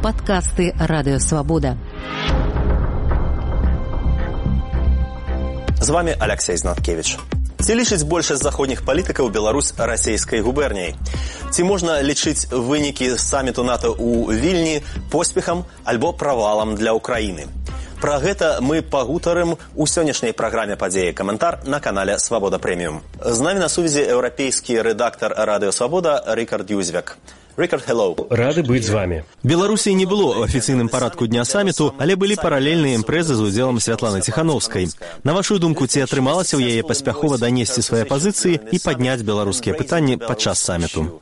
подкасты «Радио Свобода». З вами Алексей Знаткевич. Ці лічыць большасць заходніх палітыкаў Беларусь расійскай губерняй? Ці можна лічыць вынікі саміту НАТО ў Вільні поспехам альбо правалам для Украіны? Пра гэта мы пагутарым у сённяшняй праграме «Падзеі каментар» на канале «Свобода Премиум». З намі на сувязі еўрапейскі рэдактар «Радио Свобода» Рикард Юзвяк. Рикард, hello. Рады быць з вами. Беларусі не было ў афіцыйным парадку дня саміту, але былі паралельныя імпрэзы з удзелам Святланы Ціхановскай. На вашу думку, ці атрымалася ў яе паспяхова данесці свае пазіцыі і падняць беларускія пытанні падчас саміту?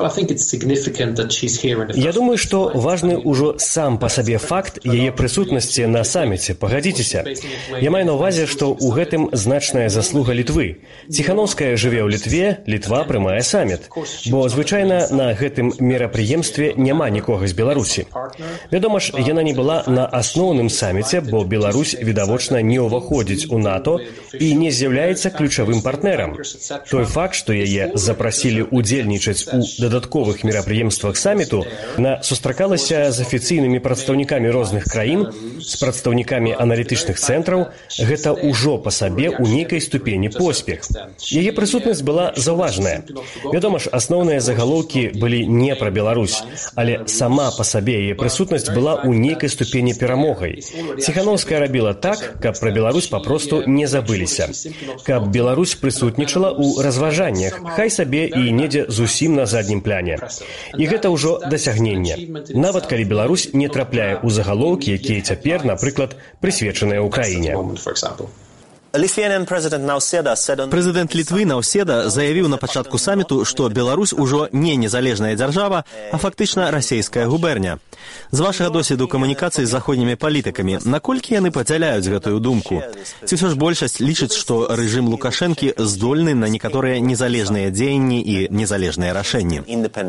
Я думаю, што важны ўжо сам па сабе факт яе прысутнасці на саміце, пагадзіцеся. Я маю на ўвазе, што ў гэтым значная заслуга Літвы. Ціхановская жыве ў Літве, Літва прымае саміт. Бо звычайна на гэтым мерапрыемстве няма нікога з Беларусі. Вядома ж, яна не была на асноўным саміце, бо Беларусь відавочна не ўваходзіць у НАТО і не з'яўляецца ключавым партнерам. Той факт, што яе запрасілі ўдзельнічаць у дадатковых мерапрыемствах саміту, она сустракалася з афіцыйнымі прадстаўнікамі розных краін, з прадстаўнікамі аналітычных цэнтраў, гэта ўжо па сабе ў нейкай ступені поспех. Яе прысутнасць была заўважная. Вядома ж, асноўныя загалоўкі былі не пра Беларусь, але сама па сабе яе прысутнасць была ў нейкай ступені перамогай. Ціхановская рабіла так, каб пра Беларусь папросту не забыліся. Каб Беларусь прысутнічала ў разважаннях, хай сабе і недзе зусім на заднім пляне. І гэта ўжо дасягненне. Нават калі Беларусь не трапляе ў загалоўкі, якія цяпер, напрыклад, прысвечаныя Украіне. Прэзідэнт Літвы Наўседа заявіў на пачатку саміту, што Беларусь ужо не незалежная дзяржава, а фактычна расійская губерня. З вашага досведу камунікацыі з заходнімі палітыкамі, наколькі яны падзяляюць гэтую думку? Ці ўсё ж большасць лічыць, што рэжым Лукашэнкі здольны на некаторыя незалежныя дзеянні і незалежныя рашэнні?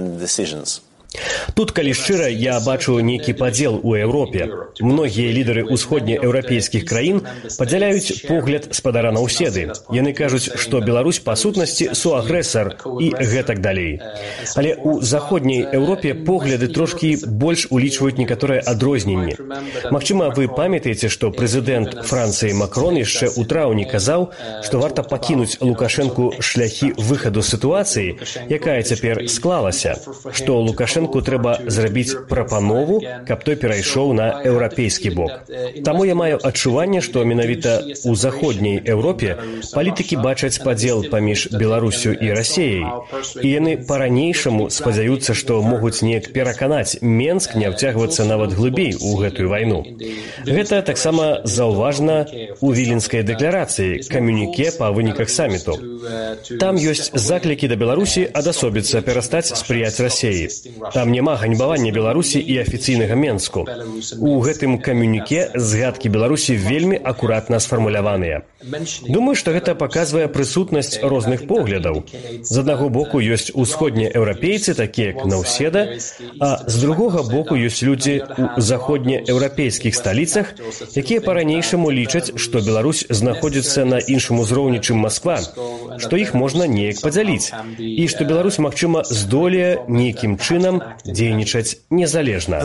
Тут, калі шчыра, я бачу нейкі падзел у Еўропе. Многія лідары ўсходнееўрапейскіх краін падзяляюць погляд спадара Наўседы. Яны кажуць, што Беларусь па сутнасці суагрэсар і гэтак далей. Але ў заходняй Еўропе погляды трошкі больш улічваюць некаторыя адрозненні. Магчыма, вы памятаеце, што прэзідэнт Францыі Макрон яшчэ ў траўні казаў, што варта пакінуць Лукашэнку шляхі выхаду з сітуацыі, якая цяпер склалася, што Лукашэнку трэба зрабіць прапанову, каб той перайшоў на еўрапейскі бок. Таму я маю адчуванне, што менавіта ў заходняй Еўропе палітыкі бачаць падзел паміж Беларусю і Расіяй. І яны па-ранейшаму спадзяюцца, што могуць неяк пераканаць Менск не ўцягвацца нават глыбей у гэтую вайну. Гэта таксама заўважна ў Віленскай дэкларацыі, камюніке па выніках саміту. Там ёсць заклікі да Беларусі адасобіцца, перастаць спрыяць Расіі. Там няма ганьбавання Беларусі і афіцыйнага Менску. У гэтым камюніке згадкі Беларусі вельмі акуратна сфармуляваныя. Думаю, што гэта паказвае прысутнасць розных поглядаў. З аднаго боку ёсць усходнееўрапейцы, такія як Наўседа, а з другога боку ёсць людзі ў заходнееўрапейскіх сталіцах, якія па-ранейшаму лічаць, што Беларусь знаходзіцца на іншым узроўні, чым Масква, што іх можна неяк падзяліць, і што Беларусь, магчыма, здолее нейкім чынам дзейнічаць незалежна.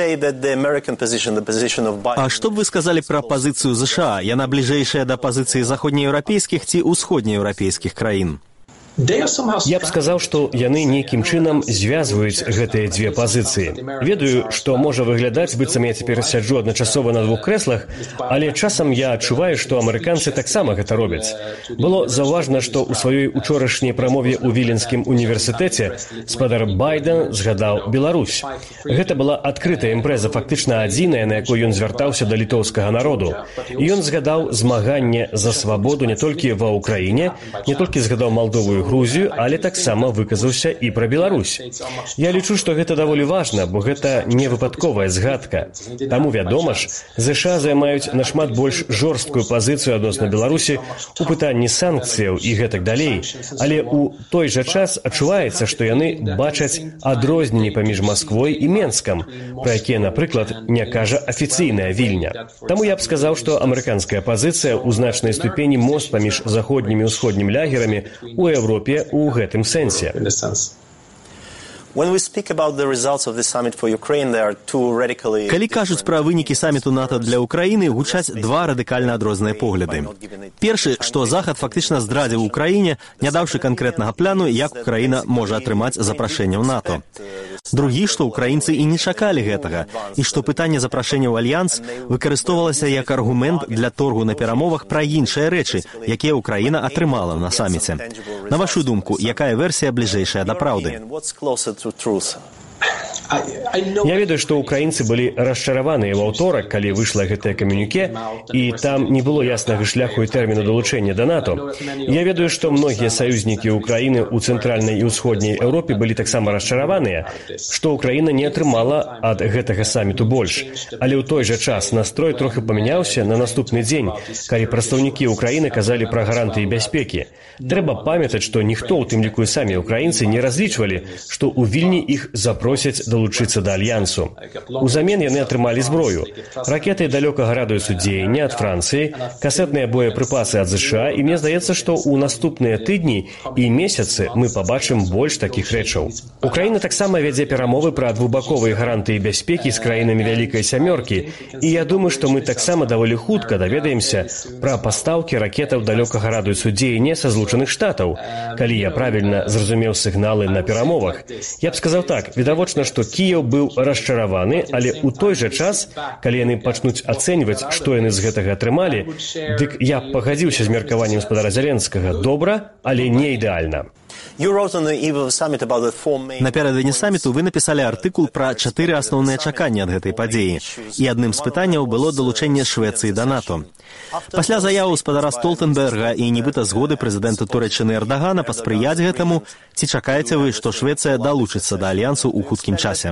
А што б вы сказалі пра пазіцыю ЗША? Яна бліжэйшая да пазіцыі заходнееўрапейскіх ці ўсходнееўрапейскіх краін? Я б сказаў, што яны нейкім чынам звязваюць гэтыя дзве пазіцыі. Ведаю, што можа выглядаць, быццам я цяпер сяджу адначасова на двух крэслах, але часам я адчуваю, што амерыканцы таксама гэта робяць. Было заўважна, што ў сваёй учорашняй прамове ў Віленскім універсітэце спадар Байден згадаў Беларусь. Гэта была адкрытая імпрэза, фактычна адзіная, на якой ён звяртаўся да літоўскага народу. І ён згадаў змаганне за свабоду не толькі ва Ўкраіне, не толькі згадаў Малдову і Грузію, але таксама выказаўся і пра Беларусь. Я лічу, што гэта даволі важна, бо гэта не выпадковая згадка. Таму, вядома ж, ЗША займаюць нашмат больш жорсткую пазіцыю адносна Беларусі у пытанні санкцыяў і гэтак далей. Але ў той жа час адчуваецца, што яны бачаць адрозненні паміж Масквой і Менскам, пра якія, напрыклад, не кажа афіцыйная Вільня. Таму я б сказаў, што амерыканская пазіцыя ў значнай ступені мост паміж заходнімі і ўсходнімі лягерамі ў Еўропе у гэтым сэнсе. Калі кажуць пра вынікі саміту НАТО для Украіны, гучаць два радыкальна адрозныя погляды. Першы, што Захад фактычна здрадзіў Украіне, не даўшы канкрэтнага плану, як Украіна можа атрымаць запрашэнне ў НАТО. Другі, што украінцы і не чакалі гэтага, і што пытанне запрашэння ў Альянс выкарыстоўвалася як аргумент для торгу на перамовах пра іншыя рэчы, якія Украіна атрымала на саміце. На вашу думку, якая версія бліжэйшая да праўды? Я ведаю, што украінцы былі расчараваныя ва ўторак, калі выйшла гэтае камюніке, і там не было яснага шляху і тэрміну далучэння да НАТО. Я ведаю, што многія саюзнікі Украіны ў цэнтральнай і ўсходняй Еўропе былі таксама расчараваныя, што Украіна не атрымала ад гэтага саміту больш. Але ў той жа час настрой трохі памяняўся на наступны дзень, калі прадстаўнікі Украіны казалі пра гарантыі бяспекі. Трэба памятаць, што ніхто, у тым ліку і самі украінцы, не разлічвалі, што ў Вільні іх запросяць долучыцца да Альянсу. Узамен яны атрымалі зброю. Ракеты далёкага радыусу дзеяння ад Францыі, касетныя боепрыпасы ад США, і мне здаецца, што ў наступныя тыдні і месяцы мы пабачым больш такіх рэчаў. Украіна таксама вядзе перамовы пра двухбаковыя гарантыі бяспекі з краінамі Вялікай Сямёркі, і я думаю, што мы таксама даволі хутка даведаемся пра пастаўкі ракетаў далёкага радыусу дзеяння са Злучаных Штатаў. Калі я правільна зразумеў сігналы на перамовах, я б сказаў так, відавочна, што Кіеў быў расчараваны, але ў той жа час, калі яны пачнуць ацэньваць, што яны з гэтага атрымалі, дык я пагадзіўся з меркаваннем гаспадара Зеленскага. Добра, але не ідэальна. Напярэдадні саміту вы напісалі артыкул пра 4 асноўныя чаканні ад гэтай падзеі, і адным з пытанняў было далучэнне Швецыі да НАТО. Пасля заяву гаспадара Столтенберга і нібыта згоды прэзідэнта Турэччыны Эрдагана паспрыяць гэтаму, ці чакаеце вы, што Швецыя далучыцца да Альянсу ў хуткім часе?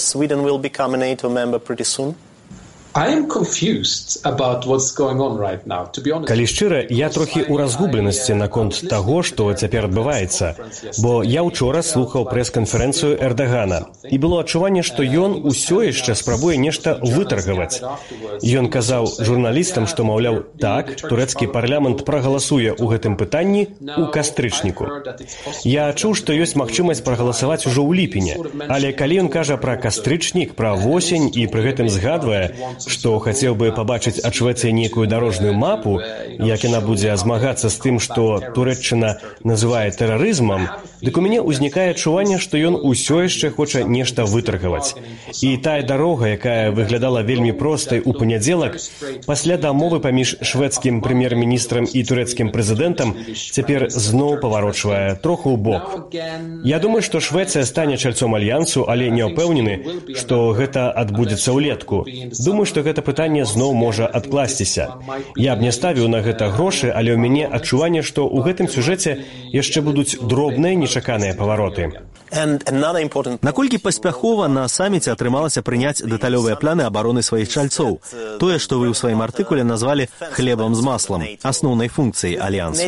Калі шчыра, я трохі ў разгубленасці наконт таго, што цяпер адбываецца, бо я ўчора слухаў прэс-канферэнцыю Эрдагана, і было адчуванне, што ён усё яшчэ спрабуе нешта вытаргаваць. Ён казаў журналістам, што, маўляў, так, турэцкі парламент прагаласуе ў гэтым пытанні ў кастрычніку. Я чуў, што ёсць магчымасць прагаласаваць ужо ў ліпені, але калі ён кажа пра кастрычнік, пра восень і пры гэтым згадвае, што хацеў бы пабачыць ад Швецыі нейкую дарожную мапу, як яна будзе змагацца з тым, што Турэччына называе тэрарызмам, дык у мяне ўзнікае адчуванне, што ён усё яшчэ хоча нешта вытаргаваць. І тая дарога, якая выглядала вельмі простай у панядзелак, пасля дамовы паміж шведскім прэм'ер-міністрам і турэцкім прэзідэнтам цяпер зноў паварочвае троху ў бок. Я думаю, што Швецыя стане чальцом Альянсу, але не ўпэўнены, што гэта адбудзецца ўлетку. Думаю, што гэта пытанне зноў можа адкласціся. Я б не ставіў на гэта грошы, але ў мяне адчуванне, што ў гэтым сюжэце яшчэ будуць дробныя нечаканыя павароты. Наколькі паспяхова на саміце атрымалася прыняць дэталёвыя планы абароны сваіх чальцоў? Тое, што вы ў сваім артыкуле назвалі хлебам з маслам, асноўнай функцыяй Альянсу.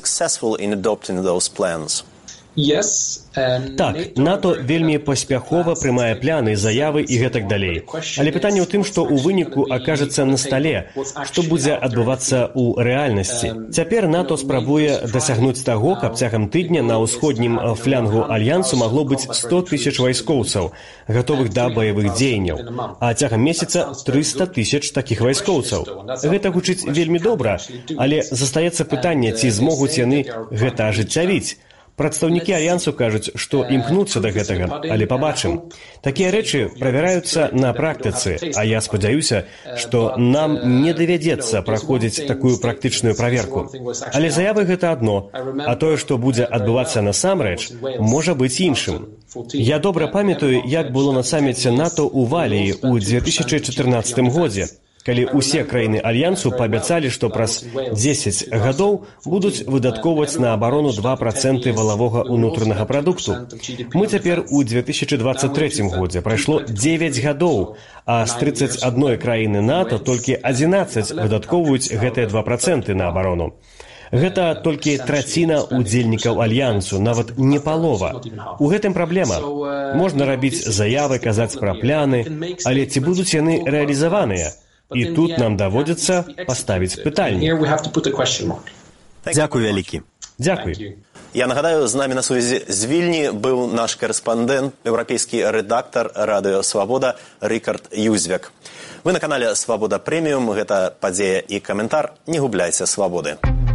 Так, НАТО вельмі паспяхова прымае пляны, заявы і гэтак далей. Але пытанне ў тым, што ў выніку акажацца на стале, што будзе адбывацца ў рэальнасці. Цяпер НАТО спрабуе дасягнуць таго, каб цягам тыдня на ўсходнім флянгу Альянсу магло быць 100 000 вайскоўцаў, гатовых да баявых дзеянняў, а цягам месяца 300 000 такіх вайскоўцаў. Гэта гучыць вельмі добра, але застаецца пытанне, ці змогуць яны гэта ажыццявіць. Прадстаўнікі Альянсу кажуць, што імкнуцца да гэтага, але пабачым. Такія рэчы правяраюцца на практыцы, а я спадзяюся, што нам не давядзецца праходзіць такую практычную праверку. Але заявы гэта адно, а тое, што будзе адбывацца насамрэч, можа быць іншым. Я добра памятаю, як было на саміце НАТО ў Валіі ў 2014 годзе, калі ўсе краіны Альянсу паабяцалі, што праз 10 гадоў будуць выдаткоўваць на абарону 2% валавога ўнутранага прадукту. Мы цяпер у 2023 годзе. Прайшло 9 гадоў, а з 31 краіны НАТО толькі 11 выдаткоўваюць гэтыя 2% на абарону. Гэта толькі траціна удзельнікаў Альянсу, нават не палова. У гэтым праблема. Можна рабіць заявы, казаць пра пляны, але ці будуць яны рэалізаваныя? І тут нам даводзіцца паставіць пытанне. Дзякуй вялікі. Дзякуй. Я нагадаю, з намі на сувязі з Вільні быў наш корэспандэнт, еўрапейскі рэдактар Радыё Свабода Рыкард Юзвяк. Вы на канале Свабода Прэміум, гэта падзея і каментар. Не губляйся свабоды.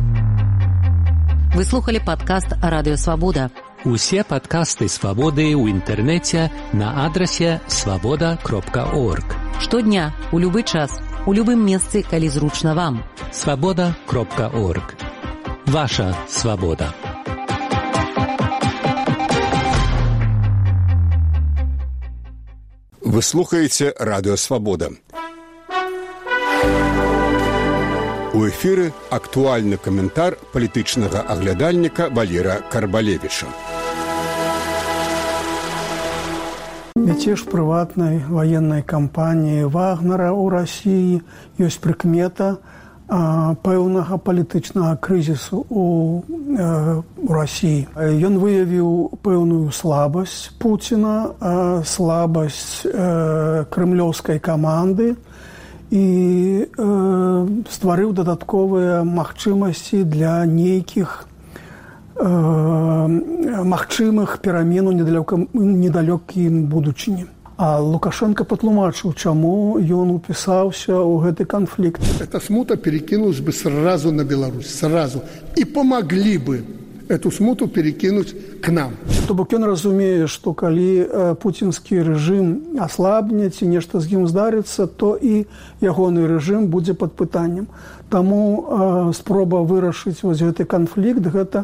Вы слухали падкаст Радыё Свабода. Усе падкасты Свабоды ў інтэрнэце на адрасе свабода.орг. Штодня, у любы час, у любым месцы, калі зручна вам. свабода.орг. Ваша свабода. Вы слухаеце Радыё Свабода. У эфіры актуальны каментар палітычнага аглядальніка Валера Карбалевіча. Мяцеж прыватнай ваеннай кампаніі Вагнера ў Расіі ёсць прыкмета пэўнага палітычнага крызісу ў Расіі. Ён выявіў пэўную слабасць Пуціна, слабасць крэмлёўскай каманды і стварыў дадатковыя магчымасці для нейкіх магчымых перамен у недалёкім будучыні. А Лукашенко патлумачыў, чаму ён упісаўся ў гэты канфлікт. Эта смута перекинулась бы сразу на Беларусь, сразу. И помогли бы эту смуту перекинуть к нам. То бок ён разумее, што калі пуцінскі рэжым аслабне ці нешта з ім здарыцца, то і ягоны рэжым будзе пад пытаннем. Таму спроба вырашыць вось гэты канфлікт – гэта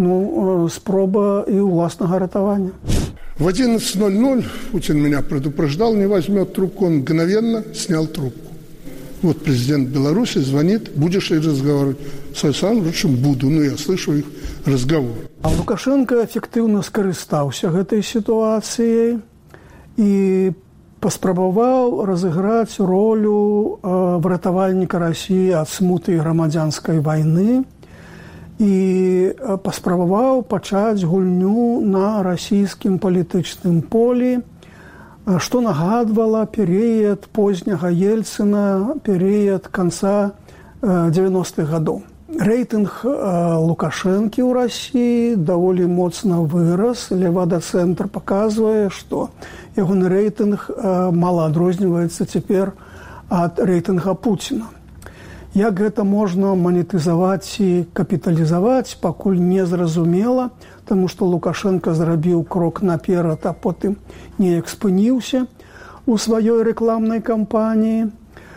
спроба і ўласнага ратавання. В 11:00 Путин меня предупреждал, не возьмет трубку, он мгновенно снял трубку. Вот президент Беларуси звонит, будешь ли разговаривать с Александром Ильичем? Буду, я слышу их разговор. А Лукашенко эффективно скарыстаўся гэтай ситуацией и паспрабаваў разыграць ролю выратавальніка России от смуты и грамадзянскай войны и паспрабаваў пачаць гульню на расійскім палітычным полі, што нагадвала перыяд позняга Ельцына, перыяд канца 90-х гадоў. Рэйтынг Лукашэнкі ў Расіі даволі моцна вырас. Левада-цэнтр паказвае, што ягоны рэйтынг мала адрозніваецца цяпер ад рэйтынга Пуціна. Як гэта можна манетызаваць і капіталізаваць, пакуль не зразумела, таму што Лукашенко зрабіў крок наперад, а потым неяк спыніўся у сваёй рэкламнай кампаніі.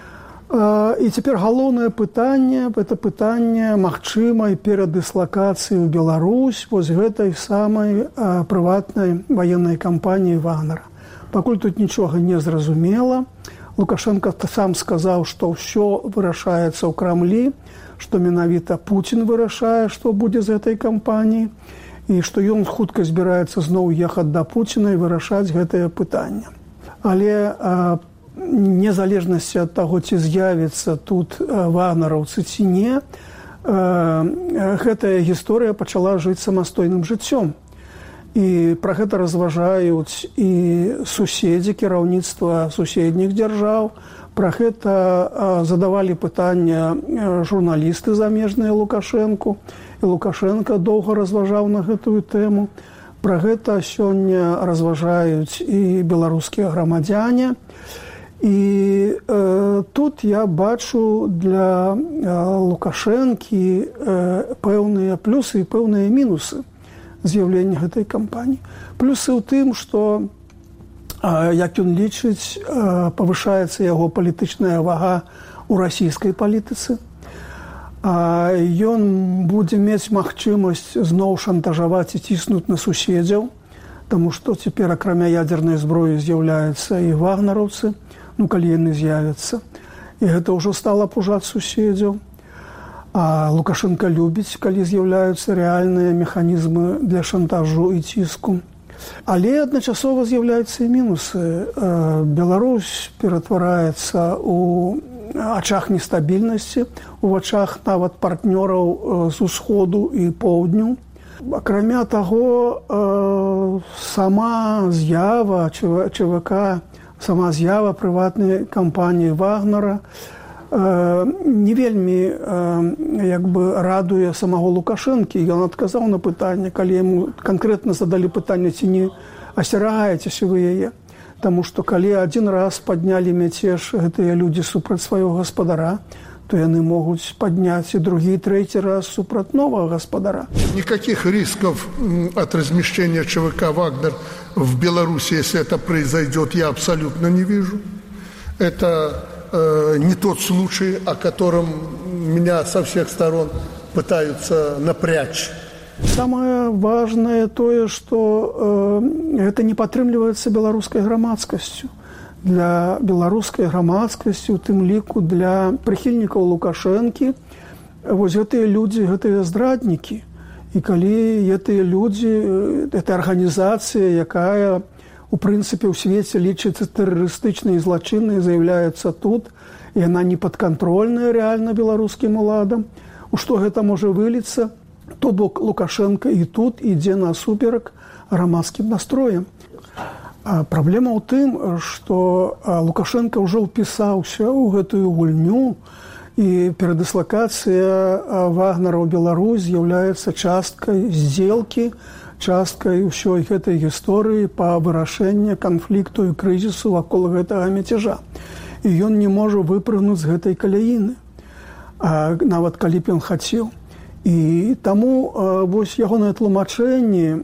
І цяпер галоўнае пытанне – гэта пытанне магчымай перадыслакацыі ў Беларусь вось гэтай самай прыватнай ваеннай кампаніі Вагнера. Пакуль тут нічога не зразумела. Лукашенко сам сказаў, што ўсё вырашаецца ў Крамлі, што менавіта Пуцін вырашае, што будзе з гэтай кампаніі, і што ён хутка збіраецца зноў ехаць да Пуціна і вырашаць гэтае пытанне. Але незалежнасці ад таго, ці з'явіцца тут вагнераўцы ці не, гэтая гісторыя пачала жыць самастойным жыццём. І пра гэта разважаюць і суседзі, кіраўніцтва суседніх дзяржаў. Пра гэта задавалі пытання журналісты замежныя Лукашэнку. І Лукашенко доўга разважаў на гэтую тэму. Пра гэта сёння разважаюць і беларускія грамадзяне. І тут я бачу для Лукашэнкі пэўныя плюсы і пэўныя мінусы з'яўлення гэтай кампаніі. Плюсы ў тым, што, як ён лічыць, павышаецца яго палітычная вага ў расійскай палітыцы. Ён будзе мець магчымасць зноў шантажаваць і ціснуць на суседзяў, таму што цяпер акрамя ядзернай зброі з'яўляюцца і вагнераўцы, калі яны з'явяцца. І гэта ўжо стала пужаць суседзяў. А Лукашенко любіць, калі з'яўляюцца рэальныя механізмы для шантажу і ціску. Але адначасова з'яўляюцца і мінусы. Беларусь ператвараецца ў ачах нестабільнасці, у вачах нават партнёраў з усходу і поўдню. Акрамя таго, сама з'ява ЧВК, сама з'ява прыватнай кампаніі Вагнера не вельмі радуе самого Лукашэнкі. Ён адказаў на пытанне, калі яму канкрэтна задалі пытанне, ці не асцерагаецеся вы яе. Таму што калі адзін раз паднялі мяцеж гэтыя людзі супраць свайго гаспадара, то яны могуць падняць і другі, трэці раз супраць новага гаспадара. Никаких рисков от размещения ЧВК «Вагнер» в Беларуси, если это произойдет, я абсолютно не вижу. Это не тот случай, о котором меня со всех сторон пытаются напрячь. Самое важное тое, что это не падтрымліваецца беларускай грамадскасцю. Для беларускай грамадскасці, у тым ліку для прыхільнікаў Лукашэнкі, вось гэтыя людзі, гэтыя здраднікі. І калі гэтыя людзі, гэта арганізацыя, якая у прынцыпе ў свеце лічыцца тэрарыстычнай і злачыннай, з'яўляецца тут, і яна не падкантрольная рэальна беларускім уладам, у што гэта можа выліцца, то бок Лукашенко і тут ідзе насуперак грамадскім настроем. А праблема ў тым, што Лукашенко ўжо ўпісаўся ў гэтую гульню, і перадыслакацыя Вагнера ў Беларусь з'яўляецца часткай здзелкі, часткай ўсёй гэтай гісторыі па вырашэнні канфлікту і крызісу вакол гэтага мяцежа. І ён не можа выпрыгнуць з гэтай каляіны, нават калі б ён хацеў. І таму вось ягоныя тлумачэнні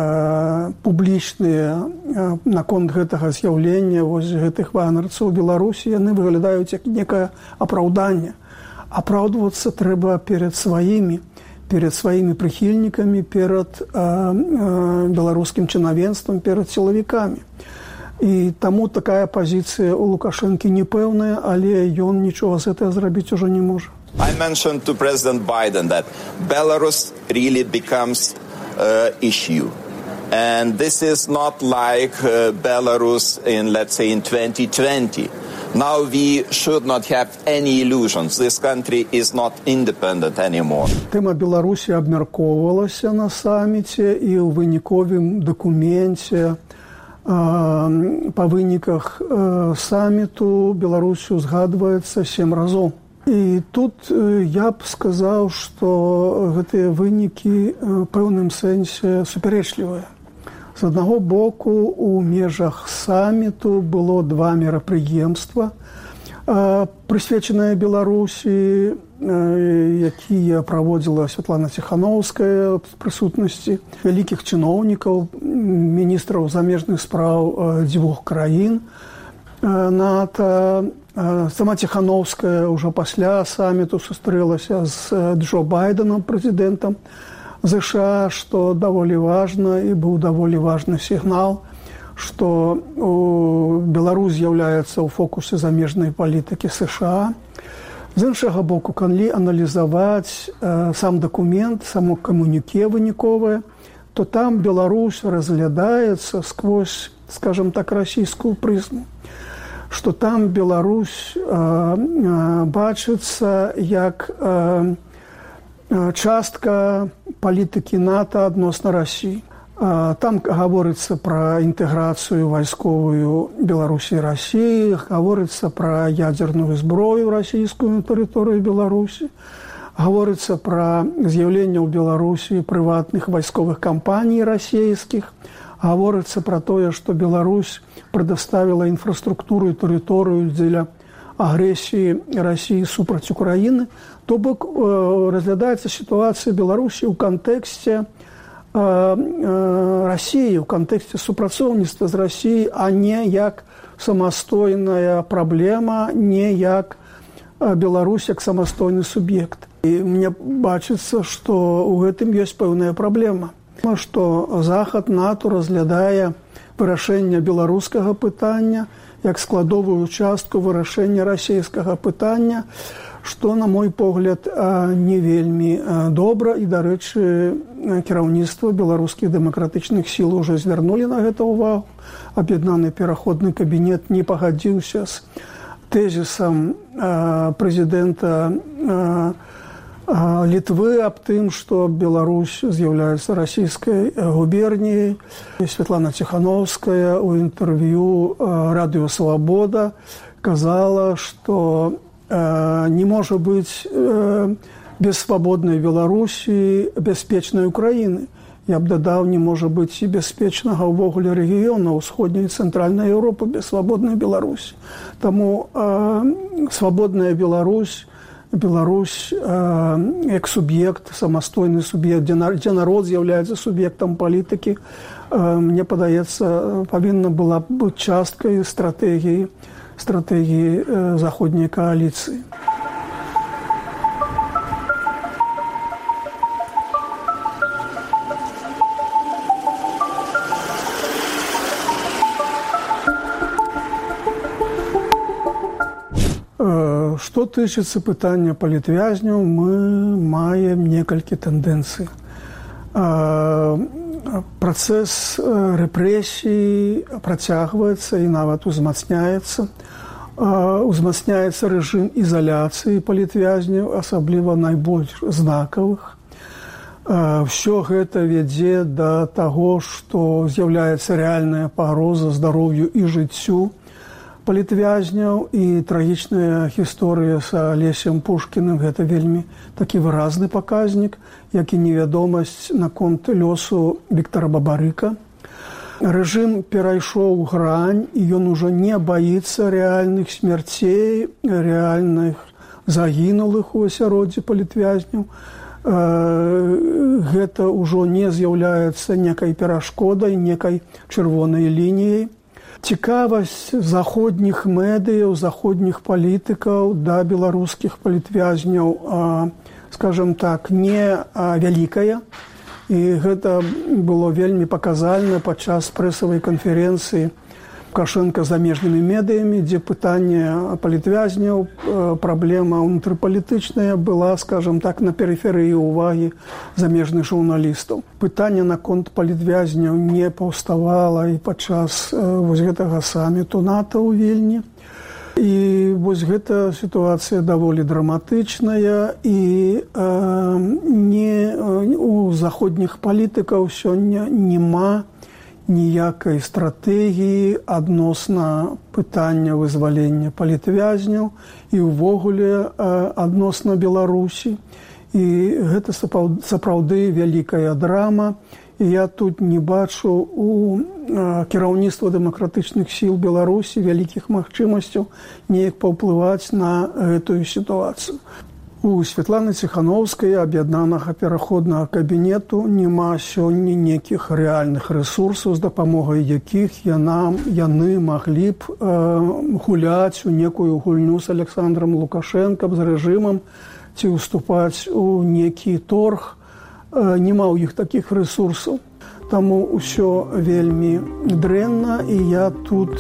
публічныя наконт гэтага з'яўлення вось гэтых вагнерцаў у Беларусі, яны выглядаюць як некае апраўданне. Апраўдвацца трэба перад сваімі прыхільнікамі, перад беларускім чынавенствам, перад сілавікамі. І таму такая пазіцыя у Лукашэнкі непэўная, але ён нічога з гэтага зрабіць ужо не можа. I mentioned to President Biden that Belarus really becomes an issue. And this is not like Belarus in, let's say, in 2020. Now we should not have any illusions. This country is not independent anymore. Тэма Беларусі абмяркоўвалася на саміце, і ў выніковым дакуменце па выніках саміту Беларусі узгадваецца 7 разоў. І тут я б сказаў, што гэтыя вынікі ў пэўным сэнсе супярэчлівыя. З аднаго боку, у межах саміту было 2 мерапрыемства, прысвечаныя Беларусі, якія праводзіла Святлана Ціхановская в прысутнасці вялікіх чыноўнікаў, міністраў замежных спраў 2 краін НАТО. Сама Ціхановская ўжо пасля саміту сустрэлася з Джо Байденам, прэзідэнтам США, што даволі важна, і быў даволі важны сігнал, што Беларусь з'яўляецца ў фокусе замежнай палітыкі США. З іншага боку, калі аналізаваць сам дакумент, само камюніке выніковае, то там Беларусь разглядаецца сквозь, скажем так, расійскую прызму. Што там Беларусь бачыцца як частка палітыкі НАТО адносна Расіі. Там гаворыцца пра інтэграцыю вайсковую Беларусі і Расіі, гаворыцца пра ядзерную зброю расійскую на тэрыторыі Беларусі, гаворыцца пра з'яўленне ў Беларусі прыватных вайсковых кампаній расійскіх, гаворыцца пра тое, што Беларусь прадставіла інфраструктуру і тэрыторыю дзеля агрэсіі Расіі супраць Украіны. То бок разглядаецца сітуацыя Беларусі ў кантэксце Расіі, ў кантэксце супрацоўніцтва з Расіяй, а не як самастойная праблема, не як Беларусь як самастойны суб'ект. І мне бачыцца, што ў гэтым ёсць пэўная праблема. Што Захад, НАТО разглядае вырашэнне беларускага пытання як складовую частку вырашэння расійскага пытання, што, на мой погляд, не вельмі добра. І, дарэчы, кіраўніцтва беларускіх дэмакратычных сіл ўжо звярнулі на гэта ўвагу. Аб'яднаны пераходны кабінет не пагадзіўся з тэзісам прэзідэнта Літвы аб тым, што Беларусь з'яўляецца расійскай губерніяй. Святлана Ціхановская ў інтэрв'ю «Радыё Свабода» казала, што Не можа быць без свабоднай Беларусі бяспечнай Украіны. Я б дадаў, не можа быць і бяспечнага ўвогуле рэгіёна ўсходняй і цэнтральнай Еўропы без свабоднай Беларусі. Таму свабодная Беларусь як суб'ект, самастойны суб'ект, дзе народ з'яўляецца суб'ектам палітыкі, мне падаецца, павінна была быць часткай стратэгіі заходняй кааліцыі. Што тычыцца пытання палітвязняў, мы маем некалькі тэндэнцый. Працэс рэпрэсій працягваецца і нават узмацняецца. Узмацняецца рэжым ізаляцыі палітвязняў, асабліва найбольш знакавых. Всё гэта вядзе да таго, што з'яўляецца рэальная пагроза здароўю і жыццю палітвязняў, і трагічная гісторыя з Алесем Пушкіным – гэта вельмі такі выразны паказнік, як і невядомасць наконт лёсу Віктара Бабарыка. Рэжым перайшоў грань, і ён ужо не баіцца рэальных смярцей, рэальных загінулых у асяроддзі палітвязняў. Гэта ўжо не з'яўляецца некай перашкодай, некай чырвонай лініяй. Цікавасць заходніх медыяў, заходніх палітыкаў да беларускіх палітвязняў, скажем так, не вялікая. І гэта было вельмі паказальна падчас прэсавай канферэнцыі Лукашенка з замежнымі медыямі, дзе пытанне палітвязняў, праблема ўнутрыпалітычная была, скажем так, на перыферыі ўвагі замежных журналістаў. Пытанне наконт палітвязняў не паўставала і падчас вось гэтага саміту НАТО ў Вільні. І вось гэта сітуацыя даволі драматычная, і у заходніх палітыкаў сёння няма ніякай стратэгіі адносна пытання вызвалення палітвязняў і ўвогуле адносна Беларусі. І гэта сапраўды вялікая драма. І я тут не бачу у кіраўніцтва дэмакратычных сіл Беларусі вялікіх магчымасцяў неяк паўплываць на гэтую сітуацыю. У Святланы Ціхановскай, аб'яднанага пераходнага кабінету, няма сёння нейкіх рэальных рэсурсаў, з дапамогай якіх яны маглі б гуляць у некую гульню з Александром Лукашенком, з рэжымам, ці ўступаць у некі торг. Няма ў іх такіх рэсурсаў. Таму ўсё вельмі дрэнна, і я тут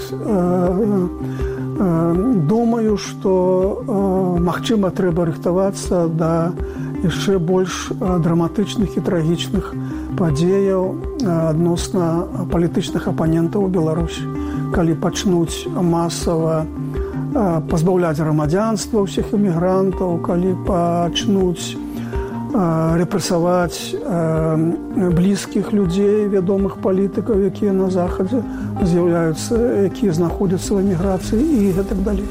думаю, што магчыма трэба рыхтавацца да яшчэ больш драматычных і трагічных падзеяў адносна палітычных апанентаў у Беларусі. Калі пачнуць масава пазбаўляць грамадзянства ўсіх эмігрантаў, калі пачнуць рэпрэсаваць блізкіх людзей, вядомых палітыкаў, якія на захадзе з'яўляюцца, якія знаходзяцца ў эміграцыі і гэтак далей.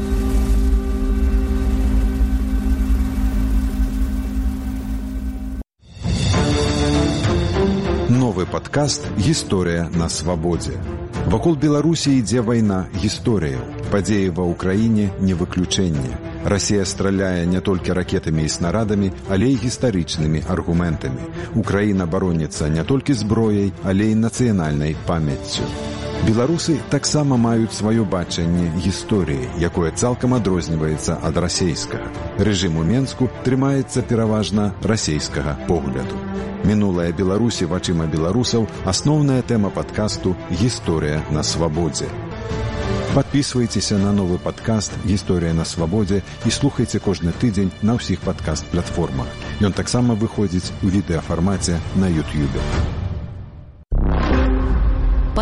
Новы падкаст «Гісторыя на свабодзе». Вакол Беларусі ідзе вайна гісторыяў. Падзеі ва ўкраіне не выключэнне. Расія страляе не толькі ракетамі і снарадамі, але і гістарычнымі аргументамі. Украіна бароніцца не толькі зброяй, але і нацыянальнай памяццю. Беларусы таксама маюць сваё бачанне гісторыі, якое цалкам адрозніваецца ад расейскага. Рэжым у Менску трымаецца пераважна расейскага погляду. Мінулая Беларусі вачыма беларусаў – асноўная тэма падкасту «Гісторыя на свабодзе». Падпісвайцеся на новы падкаст «Гісторыя на свабодзе» і слухайце кожны тыдзень на ўсіх падкаст-платформах. Ён таксама выходзіць у відэафармаце на YouTube.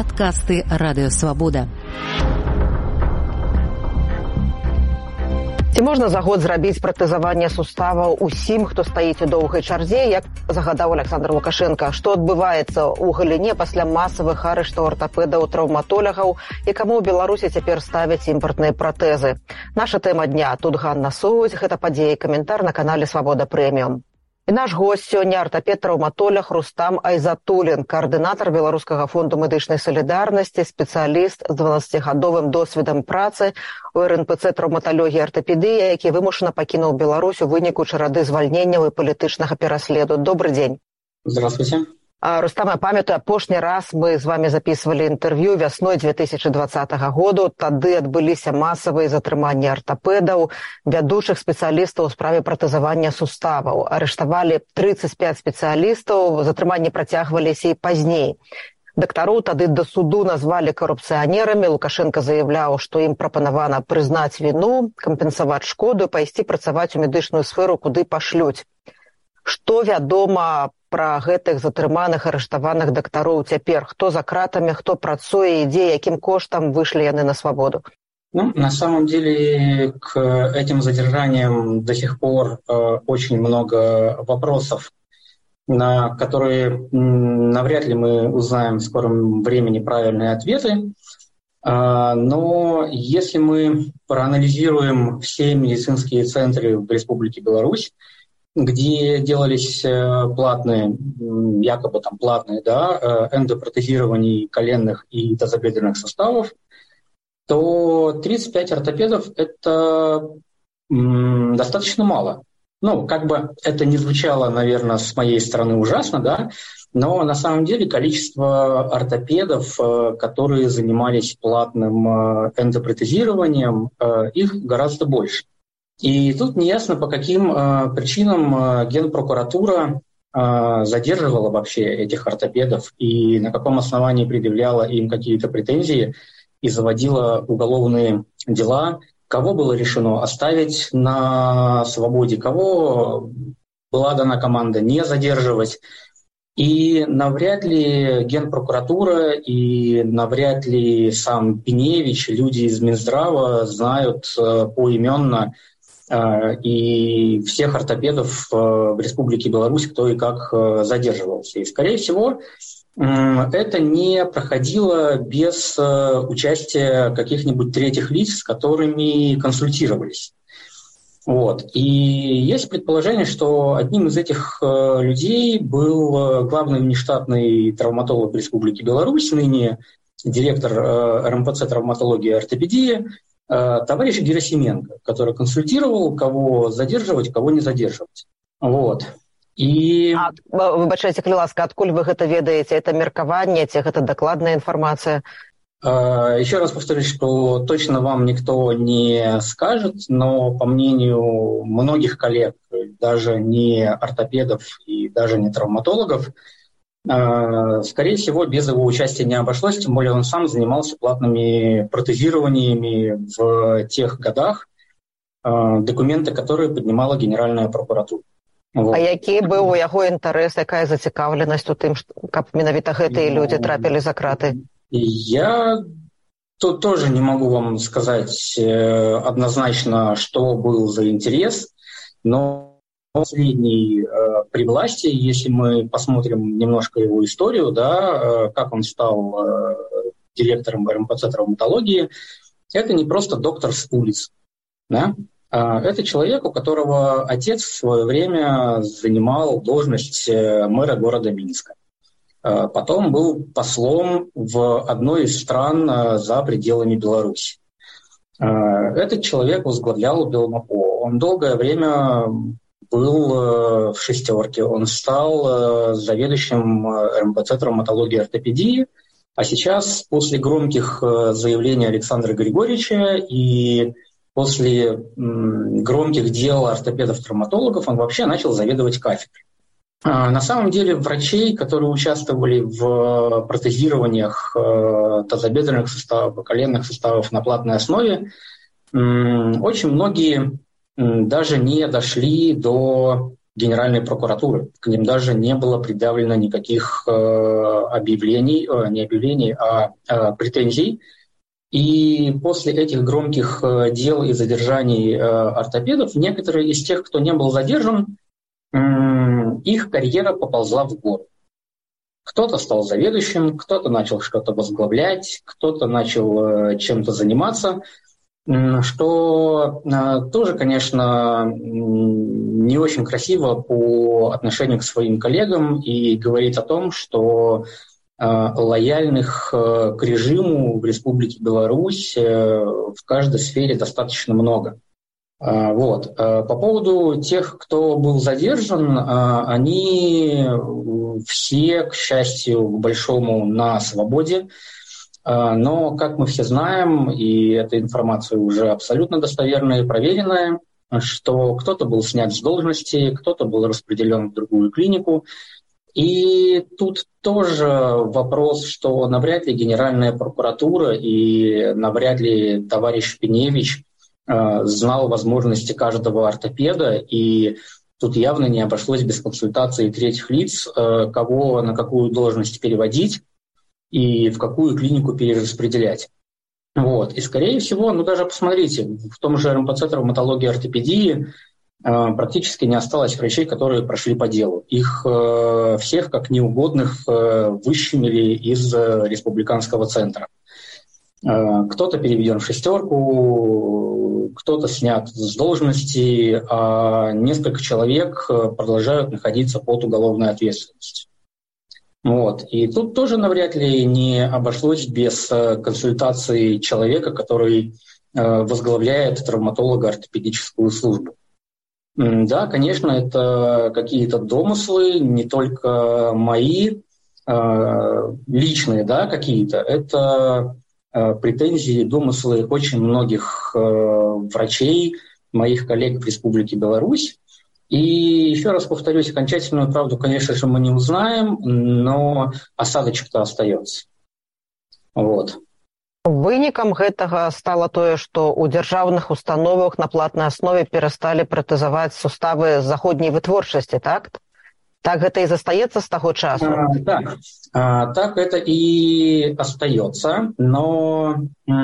Подкасты «Радио Свобода». Ці можна за год зрабіць пратэзаванне суставаў усім, хто стаіць у доўгай чарзе, як загадаў Александр Лукашенко? Што адбываецца ў галіне пасля масавых арыштаў артапедаў, траўматолягаў і каму ў Беларусі цяпер ставяць імпартныя пратэзы? Наша тэма дня. Тут Ганна Соўдзь. Гэта падзея і каментар на канале «Свабода Прэміум». І наш госць сёння артапед-траўматолог Рустам Айзатуллін, каардынатар Беларускага фонду медычнай салідарнасці, спецыяліст з 12-гадовым досведам працы у РНПЦ траўматалогіі і артапедыі, які вымушана пакінуў Беларусь у выніку чарады звальненняў і палітычнага пераследу. Добрый дзень. Здравствуйте. Рустам, я памятаю, апошні раз мы з вами записывали інтэрв'ю вясной 2020 году. Тады адбыліся масавыя затрыманні артапедаў, вядучых спецыялістаў у справе пратэзавання суставаў. Арыштавалі 35 спецыялістаў, затрыманні працягваліся і пазней. Дактароў тады да суду назвалі карупцыянерамі. Лукашенко заяўляў, што ім прапанавана прызнаць віну, кампенсаваць шкоду, пайсці працаваць у медычную сферу, куды пашлюць. Што вядома пра гэтых затрыманых, арыштаваных дактароў цяпер? Хто за кратамі, хто працуе, ідзе, якім коштам вышлі яны на свабоду? На самом деле к этим задержаниям до сих пор очень много вопросов, на которые навряд ли мы узнаем в скором времени правильные ответы. Но если мы проанализируем все медицинские центры в Республике Беларусь, где делались платные, якобы там платные, эндопротезирование коленных и тазобедренных суставов, то 35 ортопедов – это достаточно мало. Как бы это не звучало, наверное, с моей стороны ужасно, но на самом деле количество ортопедов, которые занимались платным эндопротезированием, их гораздо больше. И тут неясно, по каким причинам Генпрокуратура задерживала вообще этих ортопедов и на каком основании предъявляла им какие-то претензии и заводила уголовные дела, кого было решено оставить на свободе, кого была дана команда не задерживать. И навряд ли Генпрокуратура и навряд ли сам Пиневич, люди из Минздрава знают поименно и всех ортопедов в Республике Беларусь, кто и как задерживался. И, скорее всего, это не проходило без участия каких-нибудь третьих лиц, с которыми консультировались. И есть предположение, что одним из этих людей был главный внештатный травматолог Республики Беларусь, ныне директор РМПЦ травматологии и ортопедии, товарищ Герасименко, который консультировал, кого задерживать, кого не задерживать. Выбачайце, калі ласка, адкуль вы гэта ведаеце? Это меркаванне, ці гэта дакладная информация? Еще раз повторюсь, что точно вам никто не скажет, но по мнению многих коллег, даже не ортопедов и даже не травматологов, скорее всего, без его участия не обошлось, тем более он сам занимался платными протезированиями в тех годах, документы, которые поднимала Генеральная прокуратура. А які быў у яго інтарэс, якая зацікаўленасць у тым, каб менавіта гэтыя людзі трапілі за краты? Я тут тоже не могу вам сказать однозначно, что был за интерес, но последний при власти, если мы посмотрим немножко его историю, как он стал директором РМПЦ травматологии, это не просто доктор с улиц, это человек, у которого отец в свое время занимал должность мэра города Минска. Потом был послом в одной из стран за пределами Беларуси. Этот человек возглавлял Белмапо. Он долгое время был в «шестерке». Он стал заведующим РМПЦ травматологии и ортопедии. А сейчас, после громких заявлений Александра Григорьевича и после громких дел ортопедов-травматологов, он вообще начал заведовать кафедрой. На самом деле врачей, которые участвовали в протезированиях тазобедренных суставов, коленных суставов на платной основе, очень многие даже не дошли до Генеральной прокуратуры. К ним даже не было предъявлено никаких претензий. И после этих громких дел и задержаний ортопедов, некоторые из тех, кто не был задержан, их карьера поползла в гору. Кто-то стал заведующим, кто-то начал что-то возглавлять, кто-то начал чем-то заниматься, что тоже, конечно, не очень красиво по отношению к своим коллегам и говорит о том, что лояльных к режиму в Республике Беларусь в каждой сфере достаточно много. Вот. По поводу тех, кто был задержан, они все, к счастью, к большому, на свободе. Но, как мы все знаем, и эта информация уже абсолютно достоверная и проверенная, что кто-то был снят с должности, кто-то был распределен в другую клинику. И тут тоже вопрос, что навряд ли Генеральная прокуратура и навряд ли товарищ Пеневич знал возможности каждого ортопеда, и тут явно не обошлось без консультации третьих лиц, кого на какую должность переводить и в какую клинику перераспределять. Вот. И, скорее всего, даже посмотрите, в том же РМПЦ травматологии и ортопедии практически не осталось врачей, которые прошли по делу. Их всех, как неугодных, выщемили из республиканского центра. Кто-то переведен в шестерку, кто-то снят с должности, а несколько человек продолжают находиться под уголовной ответственностью. Вот. И тут тоже навряд ли не обошлось без консультации человека, который возглавляет травматолого-ортопедическую службу. Да, конечно, это какие-то домыслы, не только мои, личные, да, какие-то. Это претензии, домыслы очень многих врачей, моих коллег в Республике Беларусь. И еще раз повторюсь, окончательную правду, конечно же, мы не узнаем, но осадочек-то остается. Вот. Вынікам гэтага стало тое, што ў дзяржаўных установах на платнай аснове перасталі пратэзаваць суставы заходняй вытворчасці, так? Так гэта и застаецца с того часу? Так это и остается, но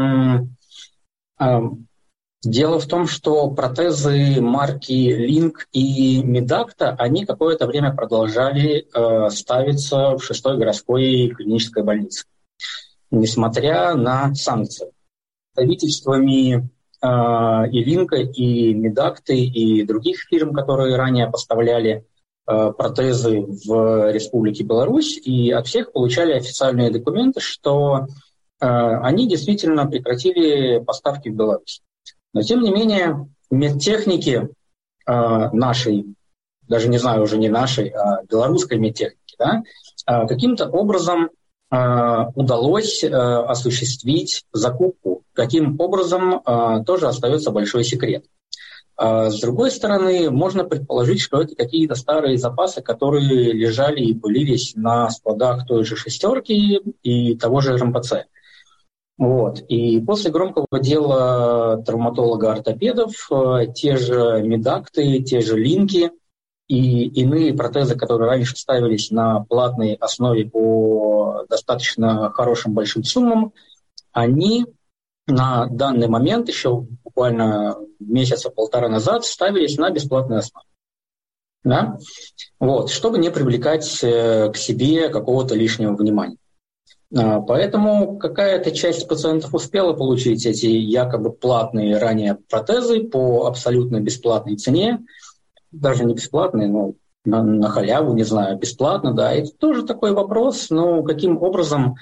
дело в том, что протезы марки Link и Medacta, они какое-то время продолжали ставиться в 6-й городской клинической больнице, несмотря на санкции. Правительствами и Линка, и Медакты, и других фирм, которые ранее поставляли протезы в Республике Беларусь, и от всех получали официальные документы, что они действительно прекратили поставки в Беларусь. Но, тем не менее, медтехники нашей, даже не знаю, уже не нашей, а белорусской медтехники, да, каким-то образом удалось осуществить закупку. Каким образом, тоже остается большой секрет. С другой стороны, можно предположить, что это какие-то старые запасы, которые лежали и пылились на складах той же «шестерки» и того же РМПЦ. Вот. И после громкого дела травматолога-ортопедов те же Медакты, те же Линки и иные протезы, которые раньше ставились на платной основе по достаточно хорошим большим суммам, они на данный момент, еще буквально месяца полтора назад, ставились на бесплатной основе. Да? Вот, чтобы не привлекать к себе какого-то лишнего внимания. Поэтому какая-то часть пациентов успела получить эти якобы платные ранее протезы по абсолютно бесплатной цене. Даже не бесплатные, но на халяву, не знаю, бесплатно, да. Это тоже такой вопрос, каким образом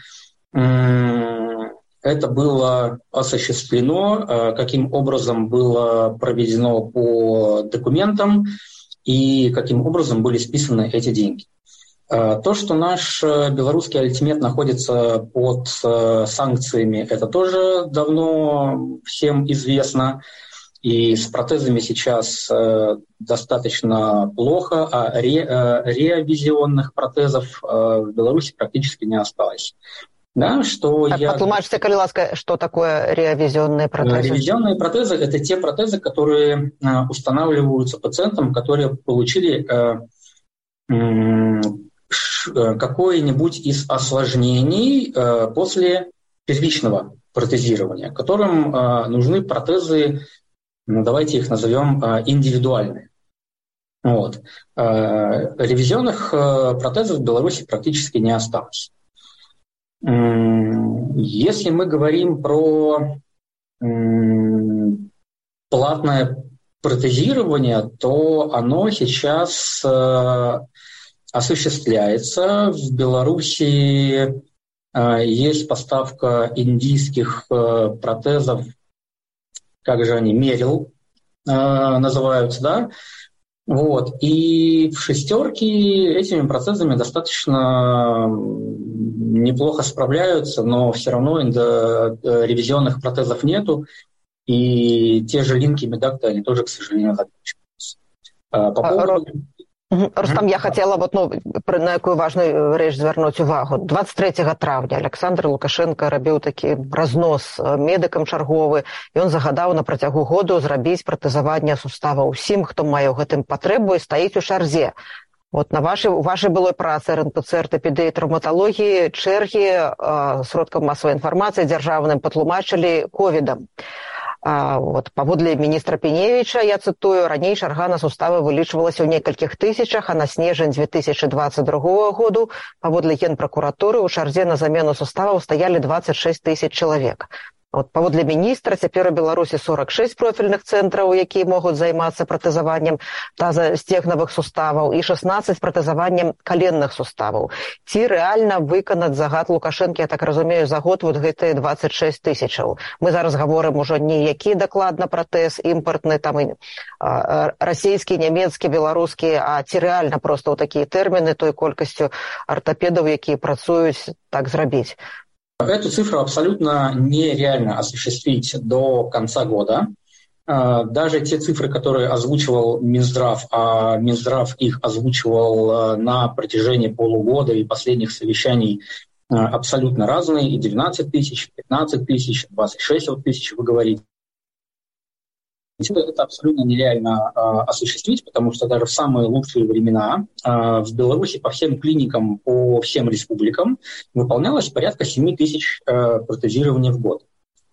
это было осуществлено, каким образом было проведено по документам и каким образом были списаны эти деньги. То, что наш белорусский альтимед находится под санкциями, это тоже давно всем известно. И с протезами сейчас достаточно плохо, а реавизионных протезов в Беларуси практически не осталось. Да, что Патлумачьте, калі ласка, что такое реавизионные протезы? Реавизионные протезы – это те протезы, которые устанавливаются пациентам, которые получили какое-нибудь из осложнений после первичного протезирования, которым нужны протезы, давайте их назовем индивидуальные. Вот. Ревизионных протезов в Беларуси практически не осталось. Если мы говорим про платное протезирование, то оно сейчас осуществляется. В Беларуси есть поставка индийских протезов, как же они, Мерил называются, да? Вот. И в «шестерке» этими протезами достаточно неплохо справляются, но все равно ревизионных протезов нету, и те же линки медакты, они тоже, к сожалению, заканчиваются. Рустам, я хотела на якую важную рэч звярнуць увагу. 23 травня Александр Лукашенко рабіў такі разнос медыкам чарговы, і ён загадаў на працягу году зрабіць пратэзаванне сустава ўсім, хто мае ў гэтым патрэбу і стаіць у чарзе. Вот на вашай былой працы РНПЦ, ортопедыі, траўматалогіі, чэргі сродкаў масавай інфармацыі дзяржаўным патлумачылі ковідам. Вот, паводле міністра Піневіча, я цытую, раней чарга на суставы вылічвалася ў некалькіх тысячах, а на снежань 2022 году паводле Генпракуратуры ў чарзе на замену суставаў стаялі 26 тысяч чалавек. Вот, паводле міністра, цяпер у Беларусі 46 профільных цэнтраў, якія могуць займацца пратэзаваннем таза-сцегнавых суставаў і 16 пратэзаваннем каленных суставаў. Ці рэальна выканаць загад Лукашэнкі, я так разумею, за год вот гэтыя 26 тысячаў? Мы зараз гаворым ужо не які дакладна пратэз, імпартны, там расійскі, нямецкі, беларускі, а ці рэальна проста ў такія тэрміны той колькасцю ортопедаў, якія працуюць, так зрабіць? Эту цифру абсолютно нереально осуществить до конца года. Даже те цифры, которые озвучивал Минздрав, а Минздрав их озвучивал на протяжении полугода и последних совещаний, абсолютно разные. И 19 тысяч, 15 тысяч, 26 тысяч, вы говорите. Это абсолютно нереально осуществить, потому что даже в самые лучшие времена в Беларуси по всем клиникам, по всем республикам выполнялось порядка 7 тысяч протезирований в год.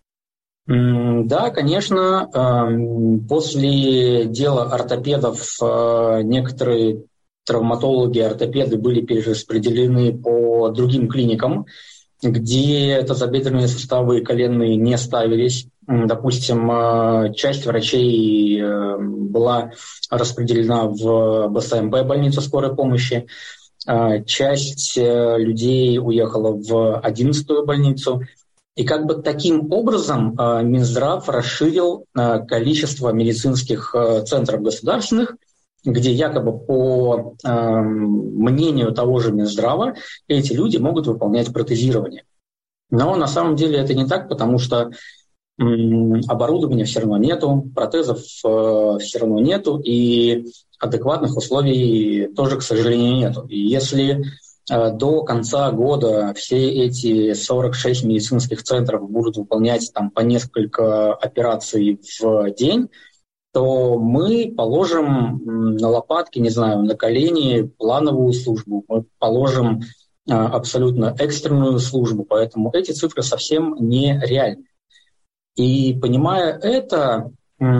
Да, конечно, после дела ортопедов некоторые травматологи, ортопеды были перераспределены по другим клиникам, где тазобедренные суставы и коленные не ставились. Допустим, часть врачей была распределена в БСМП, больницу скорой помощи, часть людей уехала в 11-ю больницу. И как бы таким образом Минздрав расширил количество медицинских центров государственных, где якобы по мнению того же Минздрава эти люди могут выполнять протезирование. Но на самом деле это не так, потому что оборудования все равно нету, протезов все равно нету, и адекватных условий тоже, к сожалению, нету. И если до конца года все эти 46 медицинских центров будут выполнять там по несколько операций в день, то мы положим на лопатки, не знаю, на колени плановую службу, мы положим абсолютно экстренную службу, поэтому эти цифры совсем не реальны. И понимая это,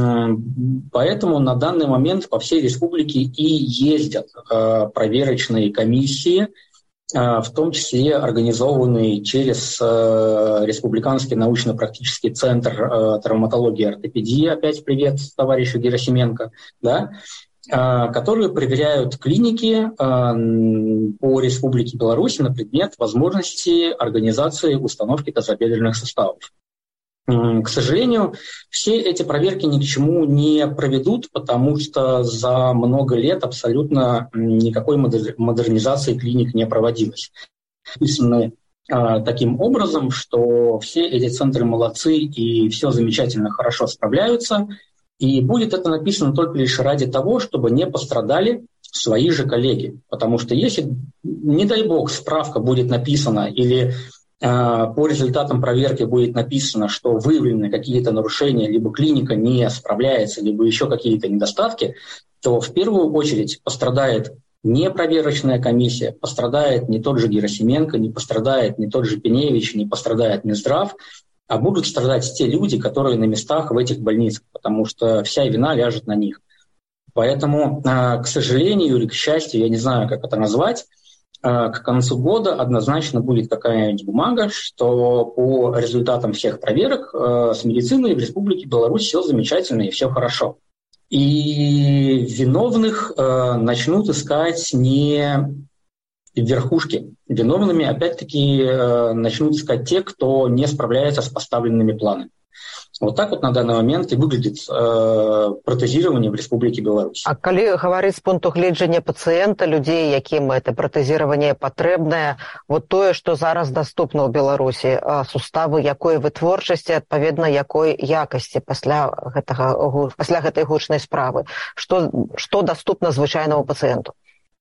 поэтому на данный момент по всей республике и ездят проверочные комиссии, в том числе организованные через Республиканский научно-практический центр травматологии и ортопедии, опять привет товарищу Герасименко, да, которые проверяют клиники по Республике Беларусь на предмет возможности организации установки тазобедренных суставов. К сожалению, все эти проверки ни к чему не проведут, потому что за много лет абсолютно никакой модернизации клиник не проводилось. Написаны таким образом, что все эти центры молодцы и все замечательно, хорошо справляются, и будет это написано только лишь ради того, чтобы не пострадали свои же коллеги. Потому что если, не дай бог, справка будет написана или по результатам проверки будет написано, что выявлены какие-то нарушения, либо клиника не справляется, либо еще какие-то недостатки, то в первую очередь пострадает не проверочная комиссия, пострадает не тот же Герасименко, не пострадает не тот же Пиневич, не пострадает Минздрав, а будут страдать те люди, которые на местах в этих больницах, потому что вся вина ляжет на них. Поэтому, к сожалению или к счастью, я не знаю, как это назвать, к концу года однозначно будет какая-нибудь бумага, что по результатам всех проверок с медициной в Республике Беларусь все замечательно и все хорошо. И виновных начнут искать не в верхушке. Виновными, опять-таки, начнут искать те, кто не справляется с поставленными планами. Вот так вот на данный момент и выглядит протезирование в Республике Беларусь. А калі гаварыць з пункту гледжання пацыента, людзей, якім это пратэзіраванне патрэбнае, вот тое, што зараз даступна ў Беларусі, суставы якой вытворчасці, адпаведна якой якасці пасля гэтай гучнай справы, што даступна звычайнаму пацыенту?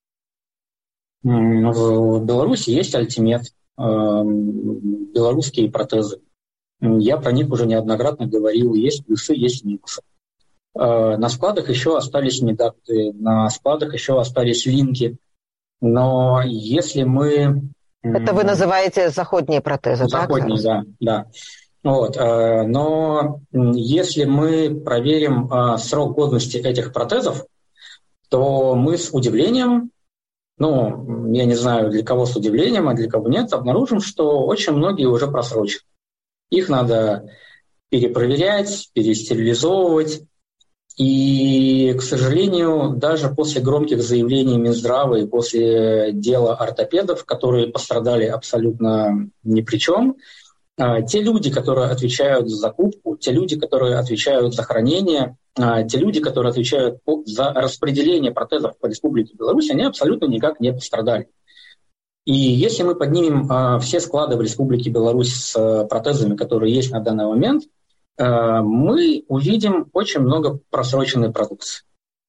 В Беларуси есть альтимед, белорусские протезы. Я про них уже неоднократно говорил. Есть плюсы, есть минусы. На складах еще остались медакты, на складах еще остались линки. Но если мы... Это вы называете заходние протезы, заходние, так? Да. Вот. Но если мы проверим срок годности этих протезов, то мы с удивлением, я не знаю, для кого с удивлением, а для кого нет, обнаружим, что очень многие уже просрочены. Их надо перепроверять, перестерилизовывать. И, к сожалению, даже после громких заявлений Минздрава и после дела ортопедов, которые пострадали абсолютно ни при чем, те люди, которые отвечают за закупку, те люди, которые отвечают за хранение, те люди, которые отвечают за распределение протезов по Республике Беларусь, они абсолютно никак не пострадали. И если мы поднимем все склады в Республике Беларусь с протезами, которые есть на данный момент, мы увидим очень много просроченной продукции.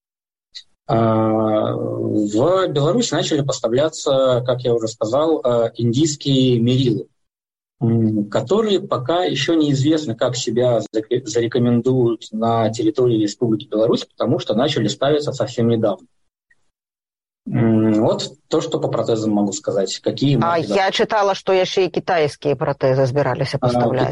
В Беларусь начали поставляться, как я уже сказал, индийские мерилы, которые пока еще неизвестно, как себя зарекомендуют на территории Республики Беларусь, потому что начали ставиться совсем недавно. Вот то, что по протезам могу сказать. Какие я читала, что еще и китайские протезы собирались поставлять.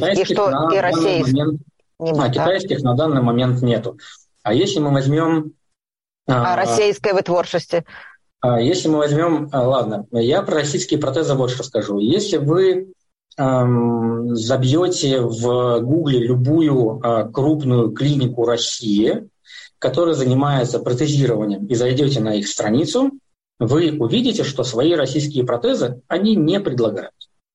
Китайских на данный момент нету. А если мы возьмем... российской вытворчести? Если мы возьмем... Ладно, я про российские протезы вот что скажу. Если вы забьете в Гугле любую крупную клинику России, которая занимается протезированием, и зайдете на их страницу, вы увидите, что свои российские протезы они не предлагают.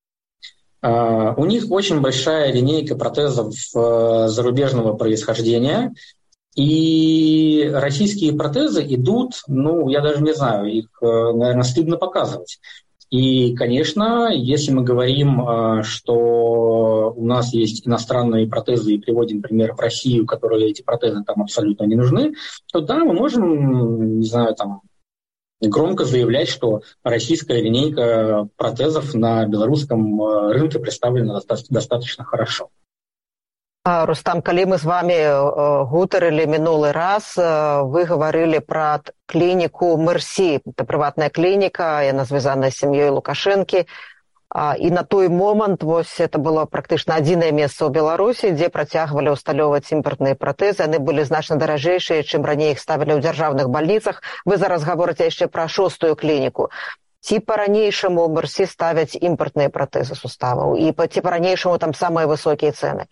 У них очень большая линейка протезов зарубежного происхождения, и российские протезы идут, я даже не знаю, их, наверное, стыдно показывать. И, конечно, если мы говорим, что у нас есть иностранные протезы и приводим пример в Россию, которые эти протезы там абсолютно не нужны, то да, мы можем, не знаю, там громко заявлять, что российская линейка протезов на белорусском рынке представлена достаточно хорошо. Рустам, калі мы з вами гутарылі мінулы раз, вы гаварылі пра клініку Мерсі. Это прыватная клініка, яна звязана з сям'ёй Лукашэнкі. І на той момант это было практычна адзінае месца ў Беларусі, дзе працягвалі ўсталёўваць імпартныя пратэзы. Яны былі значна даражэйшыя, чым раней іх ставілі ў дзяржаўных бальніцах. Вы зараз гаворыце яшчэ пра 6-ю клініку. Ці па-ранейшаму ў Мерсі ставяць імпартныя пратэзы суставаў? І ці па-ранейшаму там самыя высокія цэны?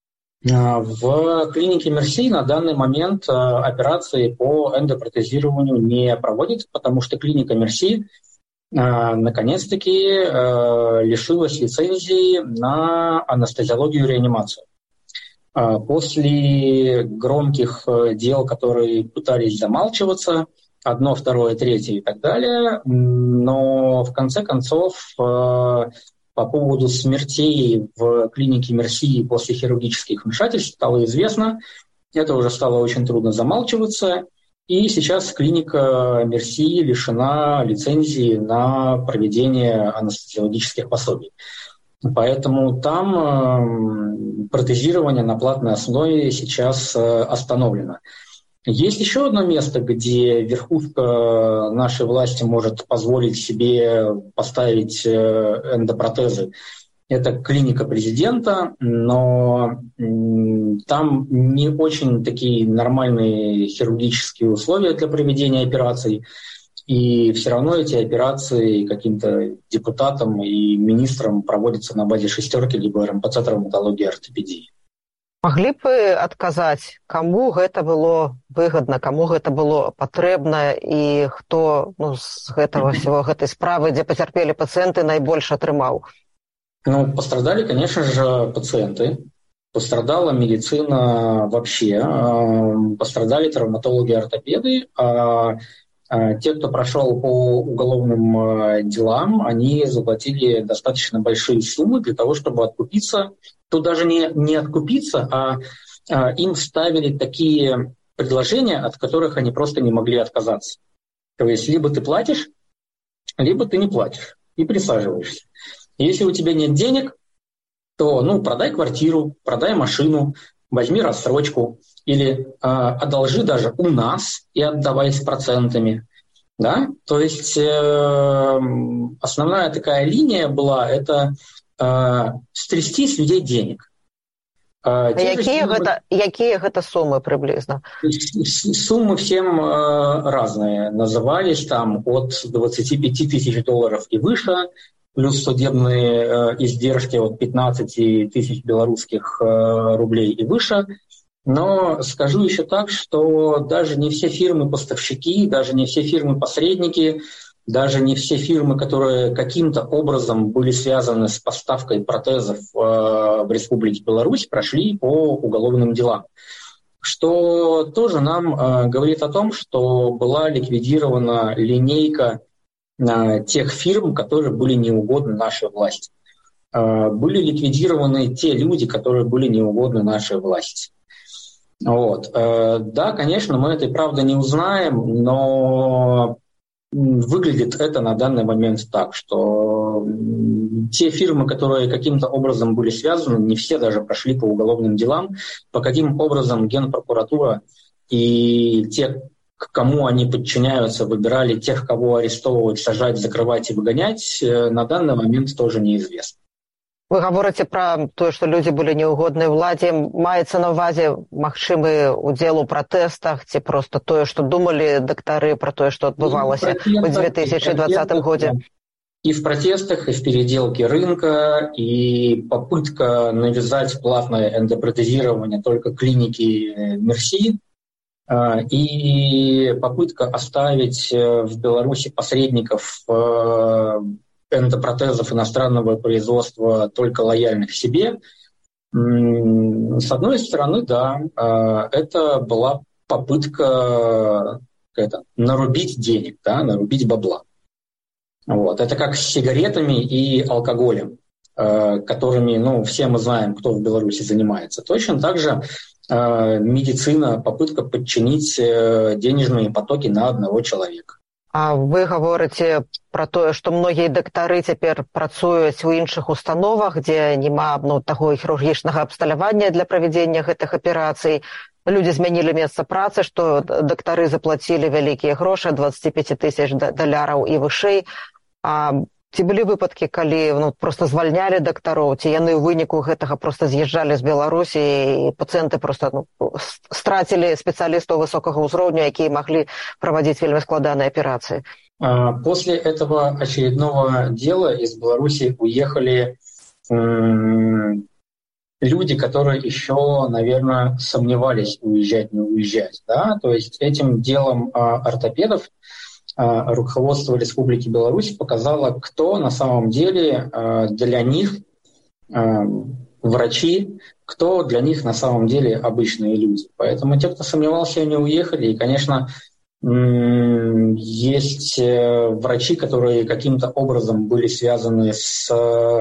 В клинике Мерси на данный момент операции по эндопротезированию не проводятся, потому что клиника Мерси наконец-таки лишилась лицензии на анестезиологию и реанимацию. После громких дел, которые пытались замалчиваться, 1, 2, 3 и так далее, но в конце концов... По поводу смертей в клинике Мерси после хирургических вмешательств стало известно. Это уже стало очень трудно замалчиваться. И сейчас клиника Мерси лишена лицензии на проведение анестезиологических пособий. Поэтому там протезирование на платной основе сейчас остановлено. Есть еще одно место, где верхушка нашей власти может позволить себе поставить эндопротезы. Это клиника президента, но там не очень такие нормальные хирургические условия для проведения операций. И все равно эти операции каким-то депутатам и министрам проводятся на базе шестерки либо РМПЦ травматологии и ортопедии. Маглі б вы адказаць, каму гэта было выгадна, каму гэта было патрэбна і хто з гэтага всего гэтай справы, дзе пацярпелі пацыенты, найбольш атрымаў? Пострадали, конечно же, пациенты. Пострадала медицина вообще. Пострадали травматологи и ортопеды. Те, кто прошел по уголовным делам, они заплатили достаточно большие суммы для того, чтобы откупиться. Тут даже не откупиться, а им ставили такие предложения, от которых они просто не могли отказаться. То есть либо ты платишь, либо ты не платишь и присаживаешься. Если у тебя нет денег, то продай квартиру, продай машину, возьми рассрочку или одолжи даже у нас и отдавай с процентами. Да? То есть основная такая линия была – это стрясти с людей денег. Какие это суммы приблизно? Суммы всем разные. Назывались там от 25 тысяч долларов и выше, плюс судебные издержки от 15 тысяч белорусских рублей и выше. Но скажу еще так, что даже не все фирмы-поставщики, даже не все фирмы-посредники, даже не все фирмы, которые каким-то образом были связаны с поставкой протезов в Республике Беларусь, прошли по уголовным делам. Что тоже нам говорит о том, что была ликвидирована линейка тех фирм, которые были неугодны нашей власти. Были ликвидированы те люди, которые были неугодны нашей власти. Да, конечно, мы этой правды не узнаем, но выглядит это на данный момент так, что те фирмы, которые каким-то образом были связаны, не все даже прошли по уголовным делам, по каким образом Генпрокуратура и те, к кому они подчиняются, выбирали тех, кого арестовывать, сажать, закрывать и выгонять, на данный момент тоже неизвестно. Вы говорите про то, что люди были неугодны владе. Маецца на увазе магчымы удзел у протестах, ці просто тое, что думали доктары про то, что отбывалось в 2020 году? И в протестах, и в переделке рынка, и попытка навязать платное эндопротезирование только клиники Мерси, и попытка оставить в Беларуси посредников эндопротезов иностранного производства только лояльных себе. С одной стороны, да, это была попытка нарубить денег, да, нарубить бабла. Это как с сигаретами и алкоголем, которыми, все мы знаем, кто в Беларуси занимается. Точно так же медицина, попытка подчинить денежные потоки на одного человека. А вы говорите про то, что многие доктары теперь працуюць у іншых установах, где няма таго хірургічнага абсталявання для правядзення гэтых аперацый. Люди змянілі месца працы, что доктары заплатили вялікія грошы, 25 тысяч долларов и вышэй. Ці былі выпадкі, калі просто звальнялі дактароў, ці яны ў выніку гэтага просто з'язджалі з Беларусі і пацыенты просто страцілі спецыялістаў высокага ўзроўню, якія маглі праводить вельмі складаныя операции? После этого очередного дела из Беларуси уехали люди, которые еще, наверное, сомневались, уезжать, не уезжать. Да? То есть этим делом ортопедов руководство Республики Беларусь показало, кто на самом деле для них врачи, кто для них на самом деле обычные люди. Поэтому те, кто сомневался, они уехали. И, конечно, есть врачи, которые каким-то образом были связаны с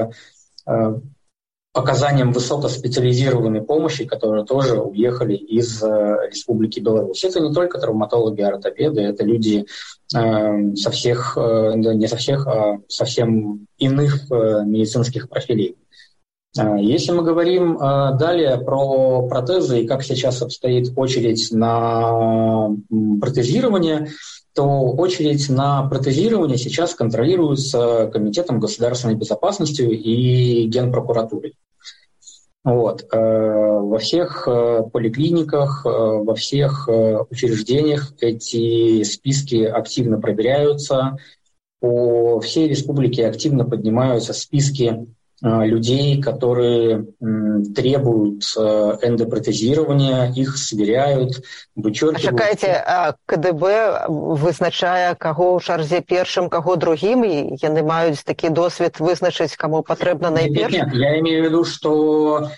оказанием высокоспециализированной помощи, которые тоже уехали из Республики Беларусь. Это не только травматологи, ортопеды, это люди со всех, не со всех, а совсем иных медицинских профилей. Если мы говорим далее про протезы и как сейчас обстоит очередь на протезирование, то очередь на протезирование сейчас контролируется Комитетом государственной безопасности и Генпрокуратурой. Вот. Во всех поликлиниках, во всех учреждениях эти списки активно проверяются. По всей республике активно поднимаются списки людей, которые требуют эндопротезирования, их сверяют, вычеркивают. Чакайте, КДБ вызначае, каго ў чарзе першым, каго другим, и яны маюць такі досвед вызначыць, кому потребно найперш? Нет, я имею в виду, что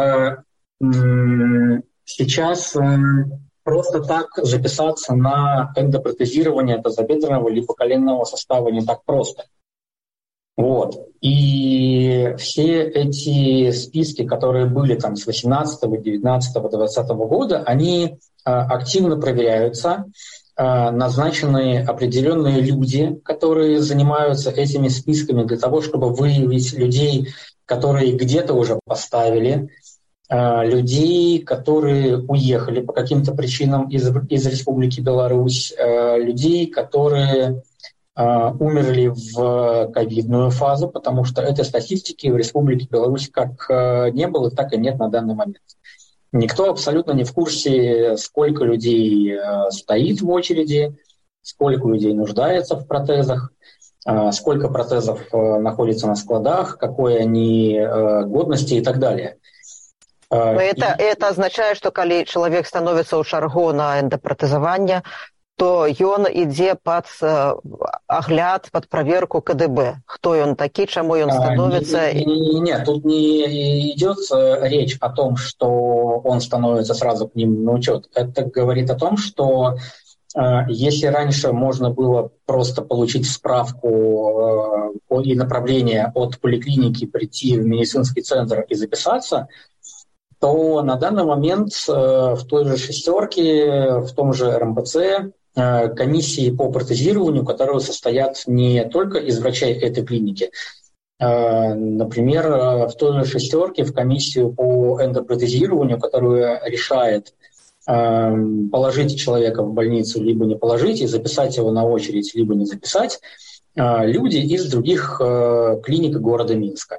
сейчас просто так записаться на эндопротезирование тазобедренного либо коленного состава не так просто. Вот. И все эти списки, которые были там с 18, 19, 20 года, они активно проверяются. Назначены определенные люди, которые занимаются этими списками для того, чтобы выявить людей, которые где-то уже поставили, людей, которые уехали по каким-то причинам из Республики Беларусь, людей, которые умерли в ковидную фазу, потому что этой статистики в Республике Беларусь как не было, так и нет на данный момент. Никто абсолютно не в курсе, сколько людей стоит в очереди, сколько людей нуждается в протезах, сколько протезов находится на складах, какой они годности и так далее. Это означает, что когда человек становится у чаргу на эндопротезование, то ён ідзе пад агляд, пад праверку КДБ. Кто он такі, чему он становится? Нет, тут не идет речь о том, что он становится сразу к ним на учет. Это говорит о том, что если раньше можно было просто получить справку и направление от поликлиники, прийти в медицинский центр и записаться, то на данный момент в той же «шестерке», в том же РМПЦ, комиссии по протезированию, которые состоят не только из врачей этой клиники. Например, в той же «шестерке» в комиссию по эндопротезированию, которая решает положить человека в больницу, либо не положить, и записать его на очередь, либо не записать, люди из других клиник города Минска.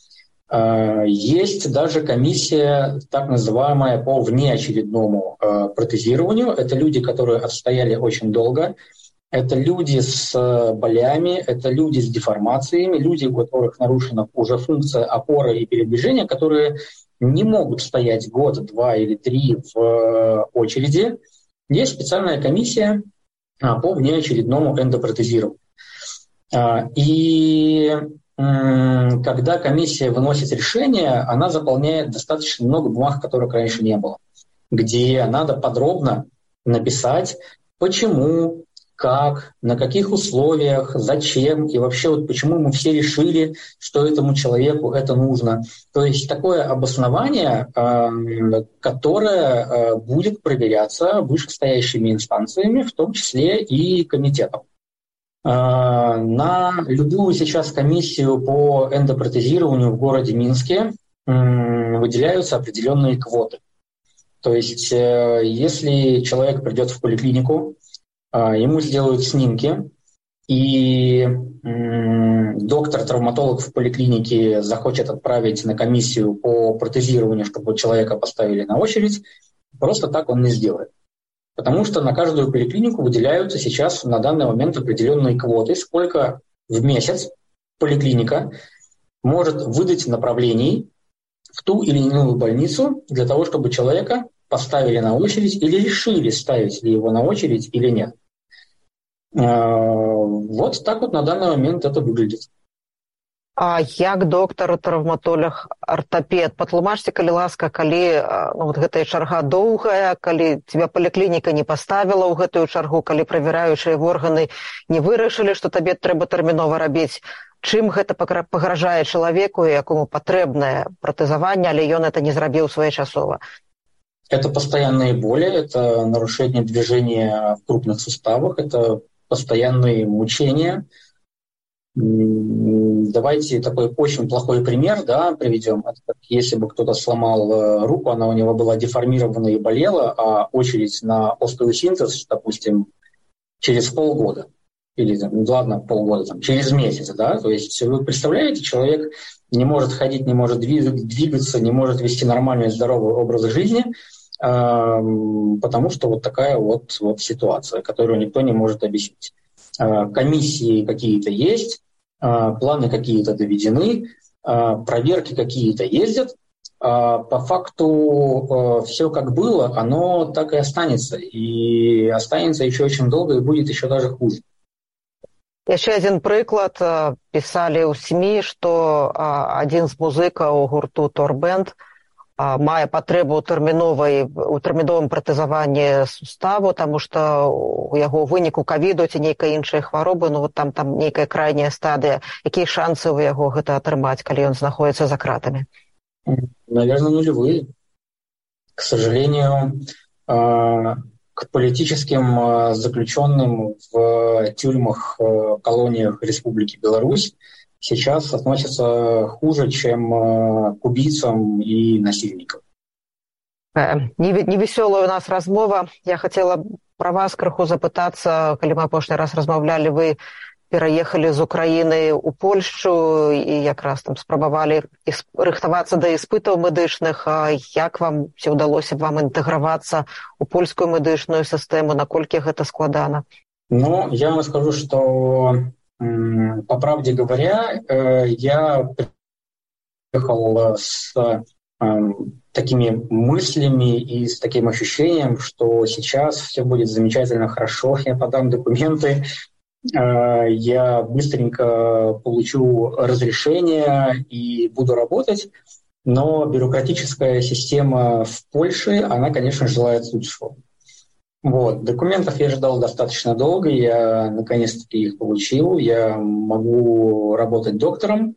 Есть даже комиссия, так называемая, по внеочередному протезированию. Это люди, которые отстояли очень долго. Это люди с болями, это люди с деформациями, люди, у которых нарушена уже функция опоры и передвижения, которые не могут стоять год, 2 или 3 в очереди. Есть специальная комиссия по внеочередному эндопротезированию. И когда комиссия выносит решение, она заполняет достаточно много бумаг, которых раньше не было, где надо подробно написать, почему, как, на каких условиях, зачем и вообще вот почему мы все решили, что этому человеку это нужно. То есть такое обоснование, которое будет проверяться вышестоящими инстанциями, в том числе и комитетом. На любую сейчас комиссию по эндопротезированию в городе Минске выделяются определенные квоты. То есть если человек придет в поликлинику, ему сделают снимки, и доктор-травматолог в поликлинике захочет отправить на комиссию по протезированию, чтобы человека поставили на очередь, просто так он не сделает. Потому что на каждую поликлинику выделяются сейчас на данный момент определенные квоты, сколько в месяц поликлиника может выдать направлений в ту или иную больницу для того, чтобы человека поставили на очередь или решили, ставить ли его на очередь или нет. Вот так вот на данный момент это выглядит. А як доктар, травматолог, ортопед, патлумачце, калі ласка, калі вот гэтая чарга доўгая, калі тебя поликлиника не поставила ў гэтую чаргу, калі правяраючыя органы не вырашылі, што табе трэба тэрмінова рабіць, чым гэта пагражае чалавеку, якому патрэбнае пратэзаванне, але ён это не зрабіў своечасова? Это постоянные боли, это нарушение движения в крупных суставах, это постоянные мучения. Давайте такой очень плохой пример, да, приведем. Это как если бы кто-то сломал руку, она у него была деформирована и болела, а очередь на остеосинтез, допустим, через полгода. Или, ладно, полгода, через месяц, да, то есть вы представляете, человек не может ходить, не может двигаться, не может вести нормальный здоровый образ жизни, потому что вот такая вот ситуация, которую никто не может объяснить. Комиссии какие-то есть, планы какие-то доведены, проверки какие-то ездят, по факту все как было, оно так и останется еще очень долго и будет еще даже хуже. Яшчэ адзін прыклад. Пісалі ў СМІ, што адзін з музыкаў гурту «Торбэнд» мае патрэбу ў тэрміновым пратэзаванні суставу, таму што у яго выніку ковіду ці нейкай іншай хваробы, там нейкая крайняя стадыя. Якія шансы ў яго гэта атрымаць, калі ён знаходзіцца за кратамі? Наверное, нулевые. К сожалению, к политическим заключенным в тюрьмах, колониях Республики Беларусь сейчас относятся хуже, чем к убийцам и насильникам. Невеселая у нас размова. Я хотела про вас крыху запытацца. Калі мы апошні раз размаўлялі, вы пераехалі з Украіны ў Польшчу і якраз там спрабавалі рыхтавацца да іспытаў медычных. Як вам, ці ўдалося б вам інтэгравацца ў польскую медычную сістэму? Наколькі гэта складана? Я вам скажу, что, по правде говоря, я приехал с такими мыслями и с таким ощущением, что сейчас все будет замечательно, хорошо, я подам документы, я быстренько получу разрешение и буду работать, но бюрократическая система в Польше, она, конечно, желает лучшего. Документов я ждал достаточно долго, я наконец-таки их получил, я могу работать доктором.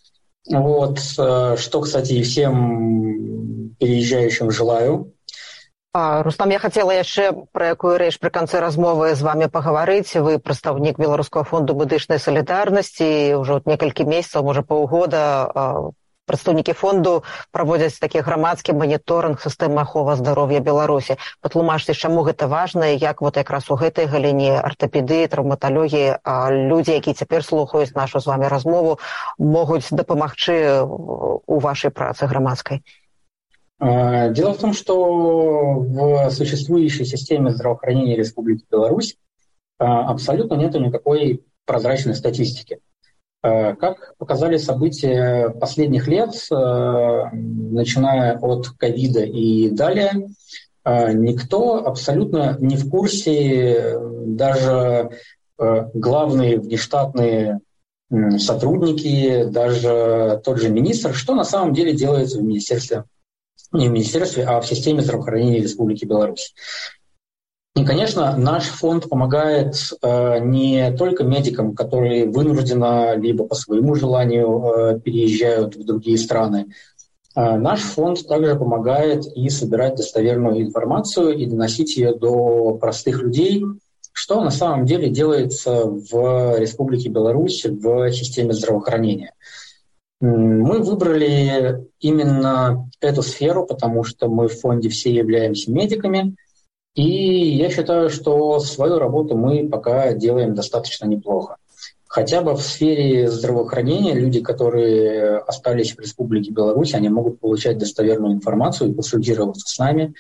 Что, кстати, и всем переезжающим желаю. Рустам, я хотела яшчэ пра якую рэч пры канцы размовы з вами пагаварыць. Вы прадстаўнік Беларускага фонду медычнай салідарнасці. Ўжо некалькі месяцаў, можа паўгода, прадстаўнікі фонду праводзяць такі грамадскі маніторынг сістэмы аховы здароўя Беларусі. Патлумачце, чаму гэта важна і як якраз у гэтай галіне артапедыі, траўматалогіі людзі, якія цяпер слухаюць нашу з вами размову, могуць дапамагчы у вашай працы грамадскай. Дело в том, что в существующей системе здравоохранения Республики Беларусь абсолютно нет никакой прозрачной статистики. Как показали события последних лет, начиная от ковида и далее, никто абсолютно не в курсе, даже главные внештатные сотрудники, даже тот же министр, что на самом деле делается в министерстве. Не в министерстве, а в системе здравоохранения Республики Беларусь. И, конечно, наш фонд помогает не только медикам, которые вынужденно либо по своему желанию переезжают в другие страны. Наш фонд также помогает и собирать достоверную информацию и доносить ее до простых людей, что на самом деле делается в Республике Беларусь в системе здравоохранения. Мы выбрали именно эту сферу, потому что мы в фонде все являемся медиками, и я считаю, что свою работу мы пока делаем достаточно неплохо. Хотя бы в сфере здравоохранения люди, которые остались в Республике Беларусь, они могут получать достоверную информацию и консультироваться с нами.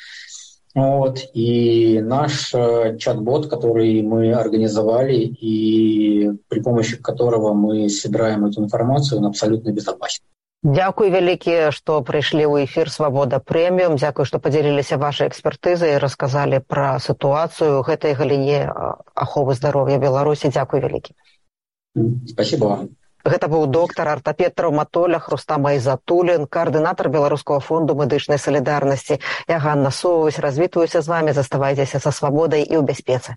И наш чат-бот, который мы организовали и при помощи которого мы собираем эту информацию, он абсолютно безопасен. Дякую вялікі, што прыйшлі ў эфір «Свабода Прэміум». Дзякую, што падзяліліся вашай экспертызай і расказалі пра сітуацыю гэтай галіне аховы здароўя Беларусі. Дзякую вялікі. Спасибо вам. Гэта быў доктар-артапед-траўматолог Рустам Айзатуллін, координатор Беларускага фонду медычнай салідарнасці. Я Ганна Соваць, развітваюся з вами. Заставайцеся са свабодай і ў бяспецы.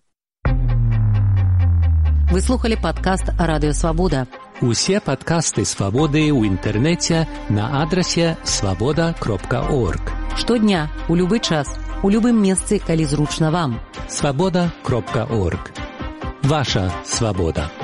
Вы слухали падкаст «Радыё Свабода». Усе падкасты «Свабоды» ў інтэрнэце на адрасе свабода.орг. Штодня, у любы час, у любым месцы, калі зручна вам. Свабода.орг. Ваша свабода.